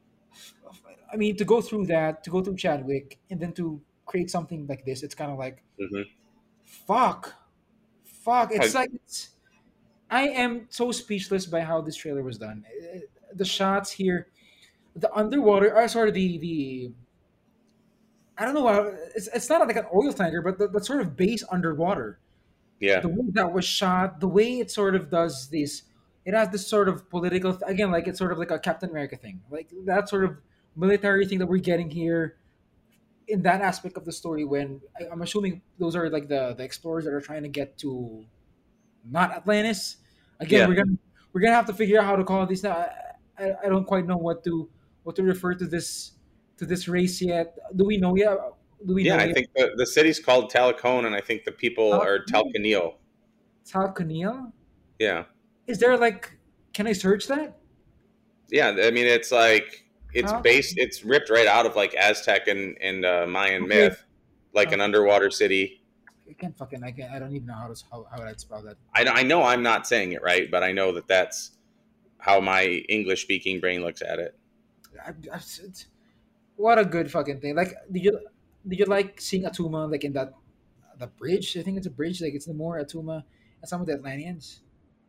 Speaker 2: I mean, to go through that, to go through Chadwick, and then to create something like this, it's kind of like
Speaker 1: hmm
Speaker 2: fuck, fuck.
Speaker 1: I,
Speaker 2: It's like it's. I am so speechless by how this trailer was done. The shots here, the underwater, sort of the I don't know how it's not like an oil tanker, but the sort of base underwater.
Speaker 1: Yeah,
Speaker 2: The way that was shot, the way it sort of does this, it has this sort of political again, like it's sort of like a Captain America thing, like that sort of military thing that we're getting here in that aspect of the story. When I'm assuming those are like the explorers that are trying to get to not Atlantis. Again,
Speaker 1: yeah,
Speaker 2: we're gonna have to figure out how to call these now. I don't quite know what to refer to this race yet. Do we know yet? Do we
Speaker 1: yeah.
Speaker 2: know
Speaker 1: I
Speaker 2: yet?
Speaker 1: think the city's called Talcone, and I think the people are Talcaneal.
Speaker 2: Talconia?
Speaker 1: Yeah,
Speaker 2: Is there like? Can I search that?
Speaker 1: yeah. I mean, it's like
Speaker 2: Tal.
Speaker 1: it's ripped right out of like Aztec and Mayan
Speaker 2: Okay.
Speaker 1: myth, like an underwater city.
Speaker 2: I can't fucking. I can't. I don't even know how I'd spell that.
Speaker 1: I know I'm not saying it right, but I know that that's how my English speaking brain looks at it.
Speaker 2: What a good fucking thing. Like, did you like seeing Atuma like in that the bridge? I think it's a bridge. Like it's the more Atuma and some of the Atlanteans.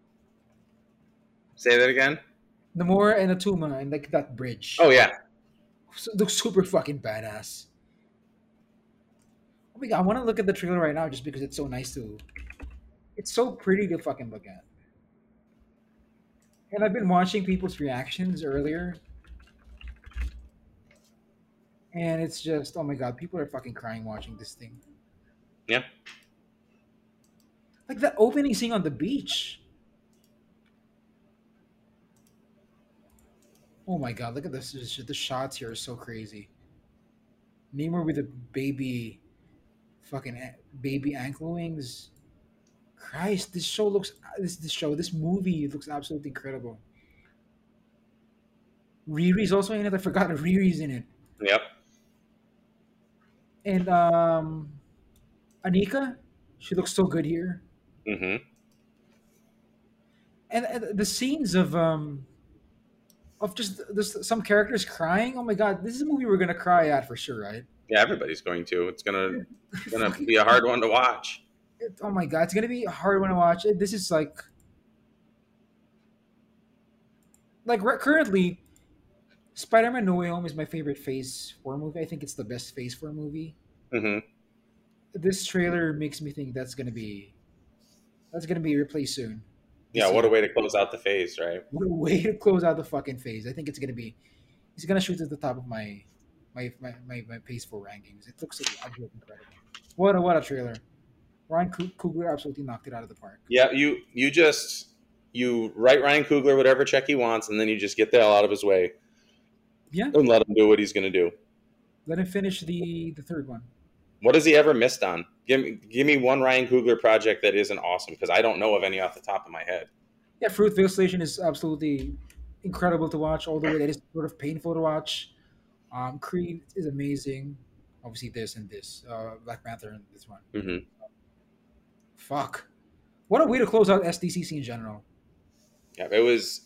Speaker 1: Say that again.
Speaker 2: The more and Atuma and like that
Speaker 1: Oh
Speaker 2: bridge.
Speaker 1: yeah,
Speaker 2: Looks super fucking badass. Oh my god, I want to look at the trailer right now just because it's so nice to. It's so pretty to fucking look at. And I've been watching people's reactions earlier, and it's just oh my god, people are fucking crying watching this thing.
Speaker 1: yeah.
Speaker 2: Like that opening scene on the beach. Oh my god, look at this! The shots here are so crazy. Namor with the baby, fucking baby ankle wings. Christ, this show looks this movie looks absolutely incredible. Riri's also in it. I forgot Riri's in it.
Speaker 1: Yep.
Speaker 2: And Anika, she looks so good here.
Speaker 1: Hmm.
Speaker 2: And the scenes of just this, some characters crying. Oh my god, this is a movie we're gonna cry at for sure, right?
Speaker 1: Yeah, everybody's going to. It's gonna
Speaker 2: Fucking-
Speaker 1: be a hard one to watch.
Speaker 2: oh my god, it's gonna be a hard one to watch. This is like currently, Spider-Man: No Way Home is my favorite Phase 4 movie. I think it's the best Phase 4 movie.
Speaker 1: Hmm.
Speaker 2: This trailer makes me think that's gonna be replaced soon
Speaker 1: Yeah,
Speaker 2: this
Speaker 1: what a
Speaker 2: year.
Speaker 1: way to close out the phase, right?
Speaker 2: What a way to close out the fucking phase. I think it's gonna shoot to the top of my Phase 4 rankings. It looks absolutely incredible. What a trailer. Ryan Coogler absolutely knocked it out of the park.
Speaker 1: Yeah, you write Ryan Coogler whatever check he wants, and then you just get the hell out of his way
Speaker 2: Yeah,
Speaker 1: and let him do what he's gonna do.
Speaker 2: let him finish the third one.
Speaker 1: What has he ever missed on? Give me one Ryan Coogler project that isn't awesome because I don't know of any off the top of my head.
Speaker 2: Yeah, Fruitvale Station is absolutely incredible to watch, although it is sort of painful to watch. Creed is amazing. Obviously, this and this. Black Panther and this one.
Speaker 1: Hmm.
Speaker 2: Fuck. What a way to close out SDCC in general.
Speaker 1: Yeah, it was.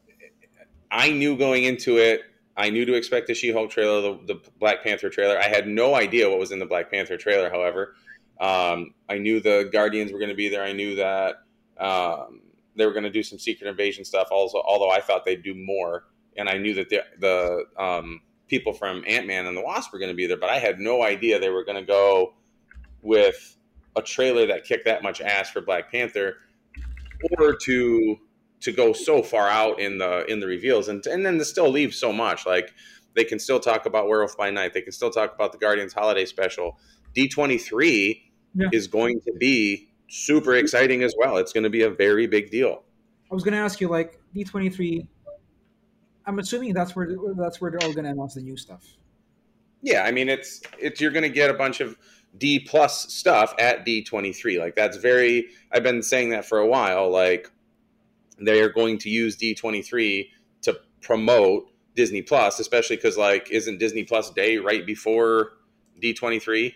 Speaker 1: I knew going into it. I knew to expect the She-Hulk trailer, the Black Panther trailer. I had no idea what was in the Black Panther trailer. However, I knew the Guardians were going to be there. I knew that they were going to do some Secret Invasion stuff. Also, although I thought they'd do more, and I knew that the people from Ant-Man and the Wasp were going to be there. But I had no idea they were going to go with a trailer that kicked that much ass for Black Panther, or to go so far out in the reveals, and then to still leave so much. Like they can still talk about Werewolf by Night, they can still talk about the Guardians holiday special. D23
Speaker 2: Yeah.
Speaker 1: is going to be super exciting as well. It's going to be a very big deal.
Speaker 2: I was gonna ask you like D23. I'm assuming that's where they're all gonna announce the new stuff.
Speaker 1: Yeah, I mean it's you're going to get a bunch of D plus stuff at D23. Like that's very. I've been saying that for a while. Like they are going to use D23 to promote Disney Plus, especially because like isn't Disney Plus Day right before D23?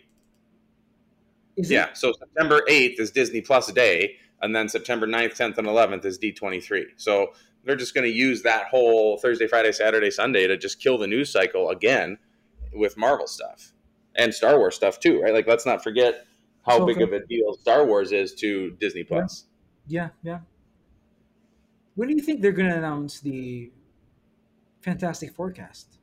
Speaker 2: Is it?
Speaker 1: Yeah, so September 8th is Disney Plus Day, and then September 9th, 10th, and 11th is D23. So they're just going to use that whole Thursday, Friday, Saturday, Sunday to just kill the news cycle again with Marvel stuff and Star Wars stuff too, right? Like let's not forget how
Speaker 2: So
Speaker 1: big of a deal Star Wars is to Disney
Speaker 2: yeah,
Speaker 1: Plus.
Speaker 2: yeah, yeah. When do you think they're gonna announce the Fantastic Forecast?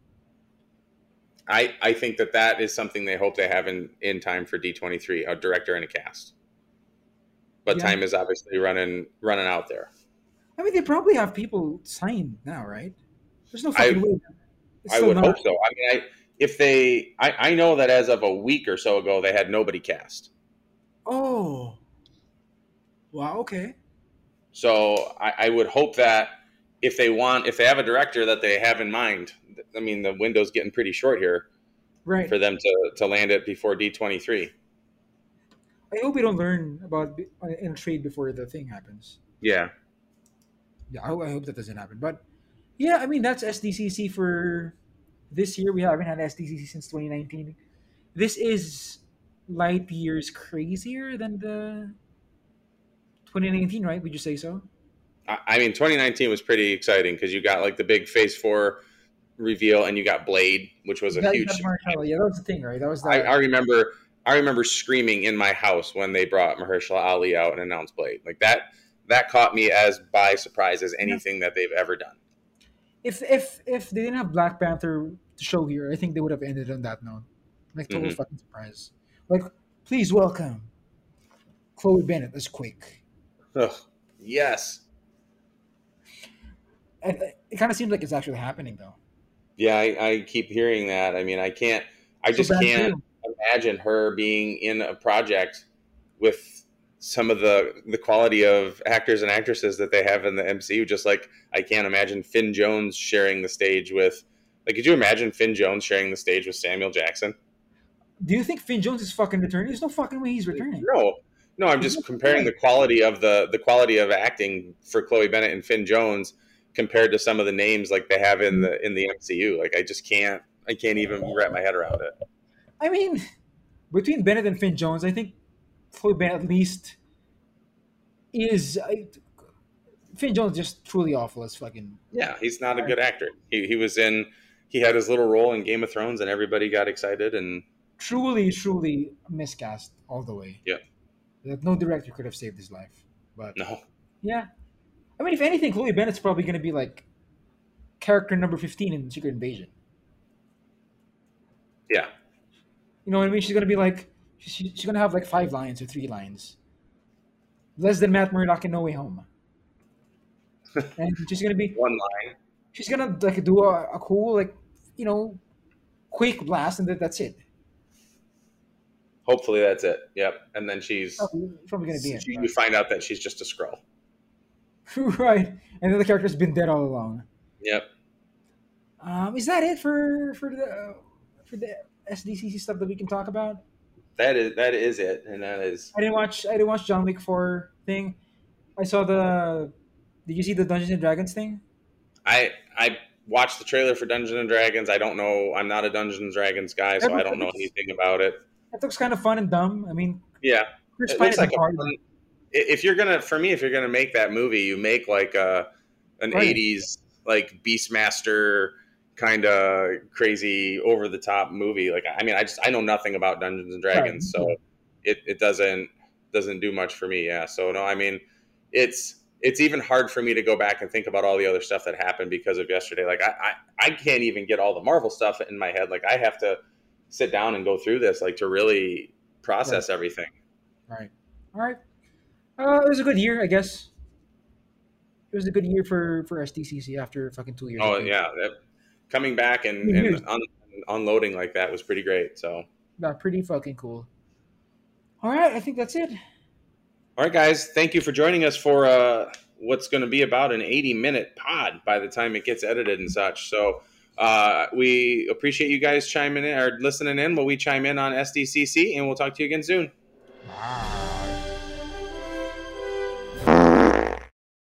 Speaker 1: I think that is something they hope they have in time for D23, a director and a cast. But
Speaker 2: Yeah,
Speaker 1: time is obviously running out there.
Speaker 2: I mean they probably have people signed now, right? There's no fucking
Speaker 1: I
Speaker 2: way. It's
Speaker 1: I
Speaker 2: still
Speaker 1: would
Speaker 2: not.
Speaker 1: hope so. I mean, I know that as of a week or so ago, they had nobody cast.
Speaker 2: Oh, wow. Okay,
Speaker 1: So I would hope that if they have a director that they have in mind, I mean, the window's getting pretty short here
Speaker 2: right.
Speaker 1: for them to land it before D23.
Speaker 2: I hope we don't learn about in trade before the thing happens.
Speaker 1: Yeah.
Speaker 2: Yeah, I hope that doesn't happen. But yeah, I mean that's SDCC for this year. We haven't had SDCC since 2019. This is light years crazier than the 2019, right? Would you say so?
Speaker 1: I mean, 2019 was pretty exciting because you got like the big Phase 4 reveal, and you got Blade, which was a
Speaker 2: That,
Speaker 1: huge.
Speaker 2: that Marshall, yeah, that was the thing, right? That was
Speaker 1: I,
Speaker 2: the
Speaker 1: I remember I remember screaming in my house when they brought Mahershala Ali out and announced Blade. Like that caught me as by surprise as
Speaker 2: yeah.
Speaker 1: anything that they've ever done.
Speaker 2: If they didn't have Black Panther to show here, I think they would have ended on that note. Like total
Speaker 1: Hmm.
Speaker 2: fucking surprise. Like, please welcome Chloe Bennett as Quick.
Speaker 1: Ugh, yes.
Speaker 2: And it kind of seems like it's actually happening though.
Speaker 1: Yeah, I keep hearing that. I mean, I
Speaker 2: So
Speaker 1: just
Speaker 2: bad
Speaker 1: can't
Speaker 2: too.
Speaker 1: imagine her being in a project with some of the quality of actors and actresses that they have in the MCU. Just like I can't imagine Finn Jones sharing the stage with, like, could you imagine Finn Jones sharing the stage with Samuel Jackson?
Speaker 2: Do you think Finn Jones is fucking returning? There's no fucking way he's returning.
Speaker 1: No, no, I'm
Speaker 2: There's no
Speaker 1: just
Speaker 2: fucking
Speaker 1: comparing
Speaker 2: way.
Speaker 1: the quality of the quality of acting for Chloe Bennett and Finn Jones compared to some of the names like they have in the MCU. Like I can't even wrap my head around it.
Speaker 2: I mean, between Bennett and Finn Jones, I think Chloe Bennett at least is. Finn Jones just truly awful as fucking.
Speaker 1: Yeah, he's not a good actor. He had his little role in Game of Thrones and everybody got excited and
Speaker 2: Truly miscast all the way.
Speaker 1: yeah,
Speaker 2: That no director could have saved his life. But
Speaker 1: no.
Speaker 2: yeah, I mean, if anything, Chloe Bennett's probably going to be like character number 15 in Secret Invasion.
Speaker 1: Yeah.
Speaker 2: You know what I mean? She's going to be like she's going to have like 5 lines or 3 lines, less than Matt Murdock in No Way Home, and
Speaker 1: One line.
Speaker 2: she's gonna like do a cool like you know quick blast and that's it.
Speaker 1: Hopefully that's it. Yep. And then
Speaker 2: Probably gonna be it.
Speaker 1: you find out that she's just a Skrull.
Speaker 2: Right, and then the character's been dead all along.
Speaker 1: Yep.
Speaker 2: Is that it for the SDCC stuff that we can talk about?
Speaker 1: That is it. And that is
Speaker 2: I didn't watch John Wick 4 thing. I saw the. Did you see the Dungeons and Dragons thing?
Speaker 1: I watched the trailer for Dungeons and Dragons. I don't know. I'm not a Dungeons and Dragons guy, so I don't know anything about it.
Speaker 2: That looks kind of fun and dumb. I mean,
Speaker 1: Yeah.
Speaker 2: Chris
Speaker 1: It
Speaker 2: Pine
Speaker 1: looks
Speaker 2: is a
Speaker 1: like a
Speaker 2: hard.
Speaker 1: fun, if you're gonna make that movie, you make like an
Speaker 2: Right.
Speaker 1: 80s like Beastmaster kind of crazy over the top movie. Like I mean, I know nothing about Dungeons and Dragons,
Speaker 2: Right.
Speaker 1: so it doesn't do much for me. Yeah. So no, I mean, it's even hard for me to go back and think about all the other stuff that happened because of yesterday. Like I can't even get all the Marvel stuff in my head. Like I have to sit down and go through this like to really process everything.
Speaker 2: Right. All right. It was a good year, I guess. It was a good year for SDCC after fucking 2 years.
Speaker 1: Oh yeah, coming back and,
Speaker 2: 2 years.
Speaker 1: unloading like that was pretty great. So,
Speaker 2: Yeah, pretty fucking cool. All right, I think that's it.
Speaker 1: all right, guys, thank you for joining us for what's going to be about an 80-minute pod by the time it gets edited and such. So, we appreciate you guys chiming in or listening in while we chime in on SDCC, and we'll talk to you again soon.
Speaker 2: Wow.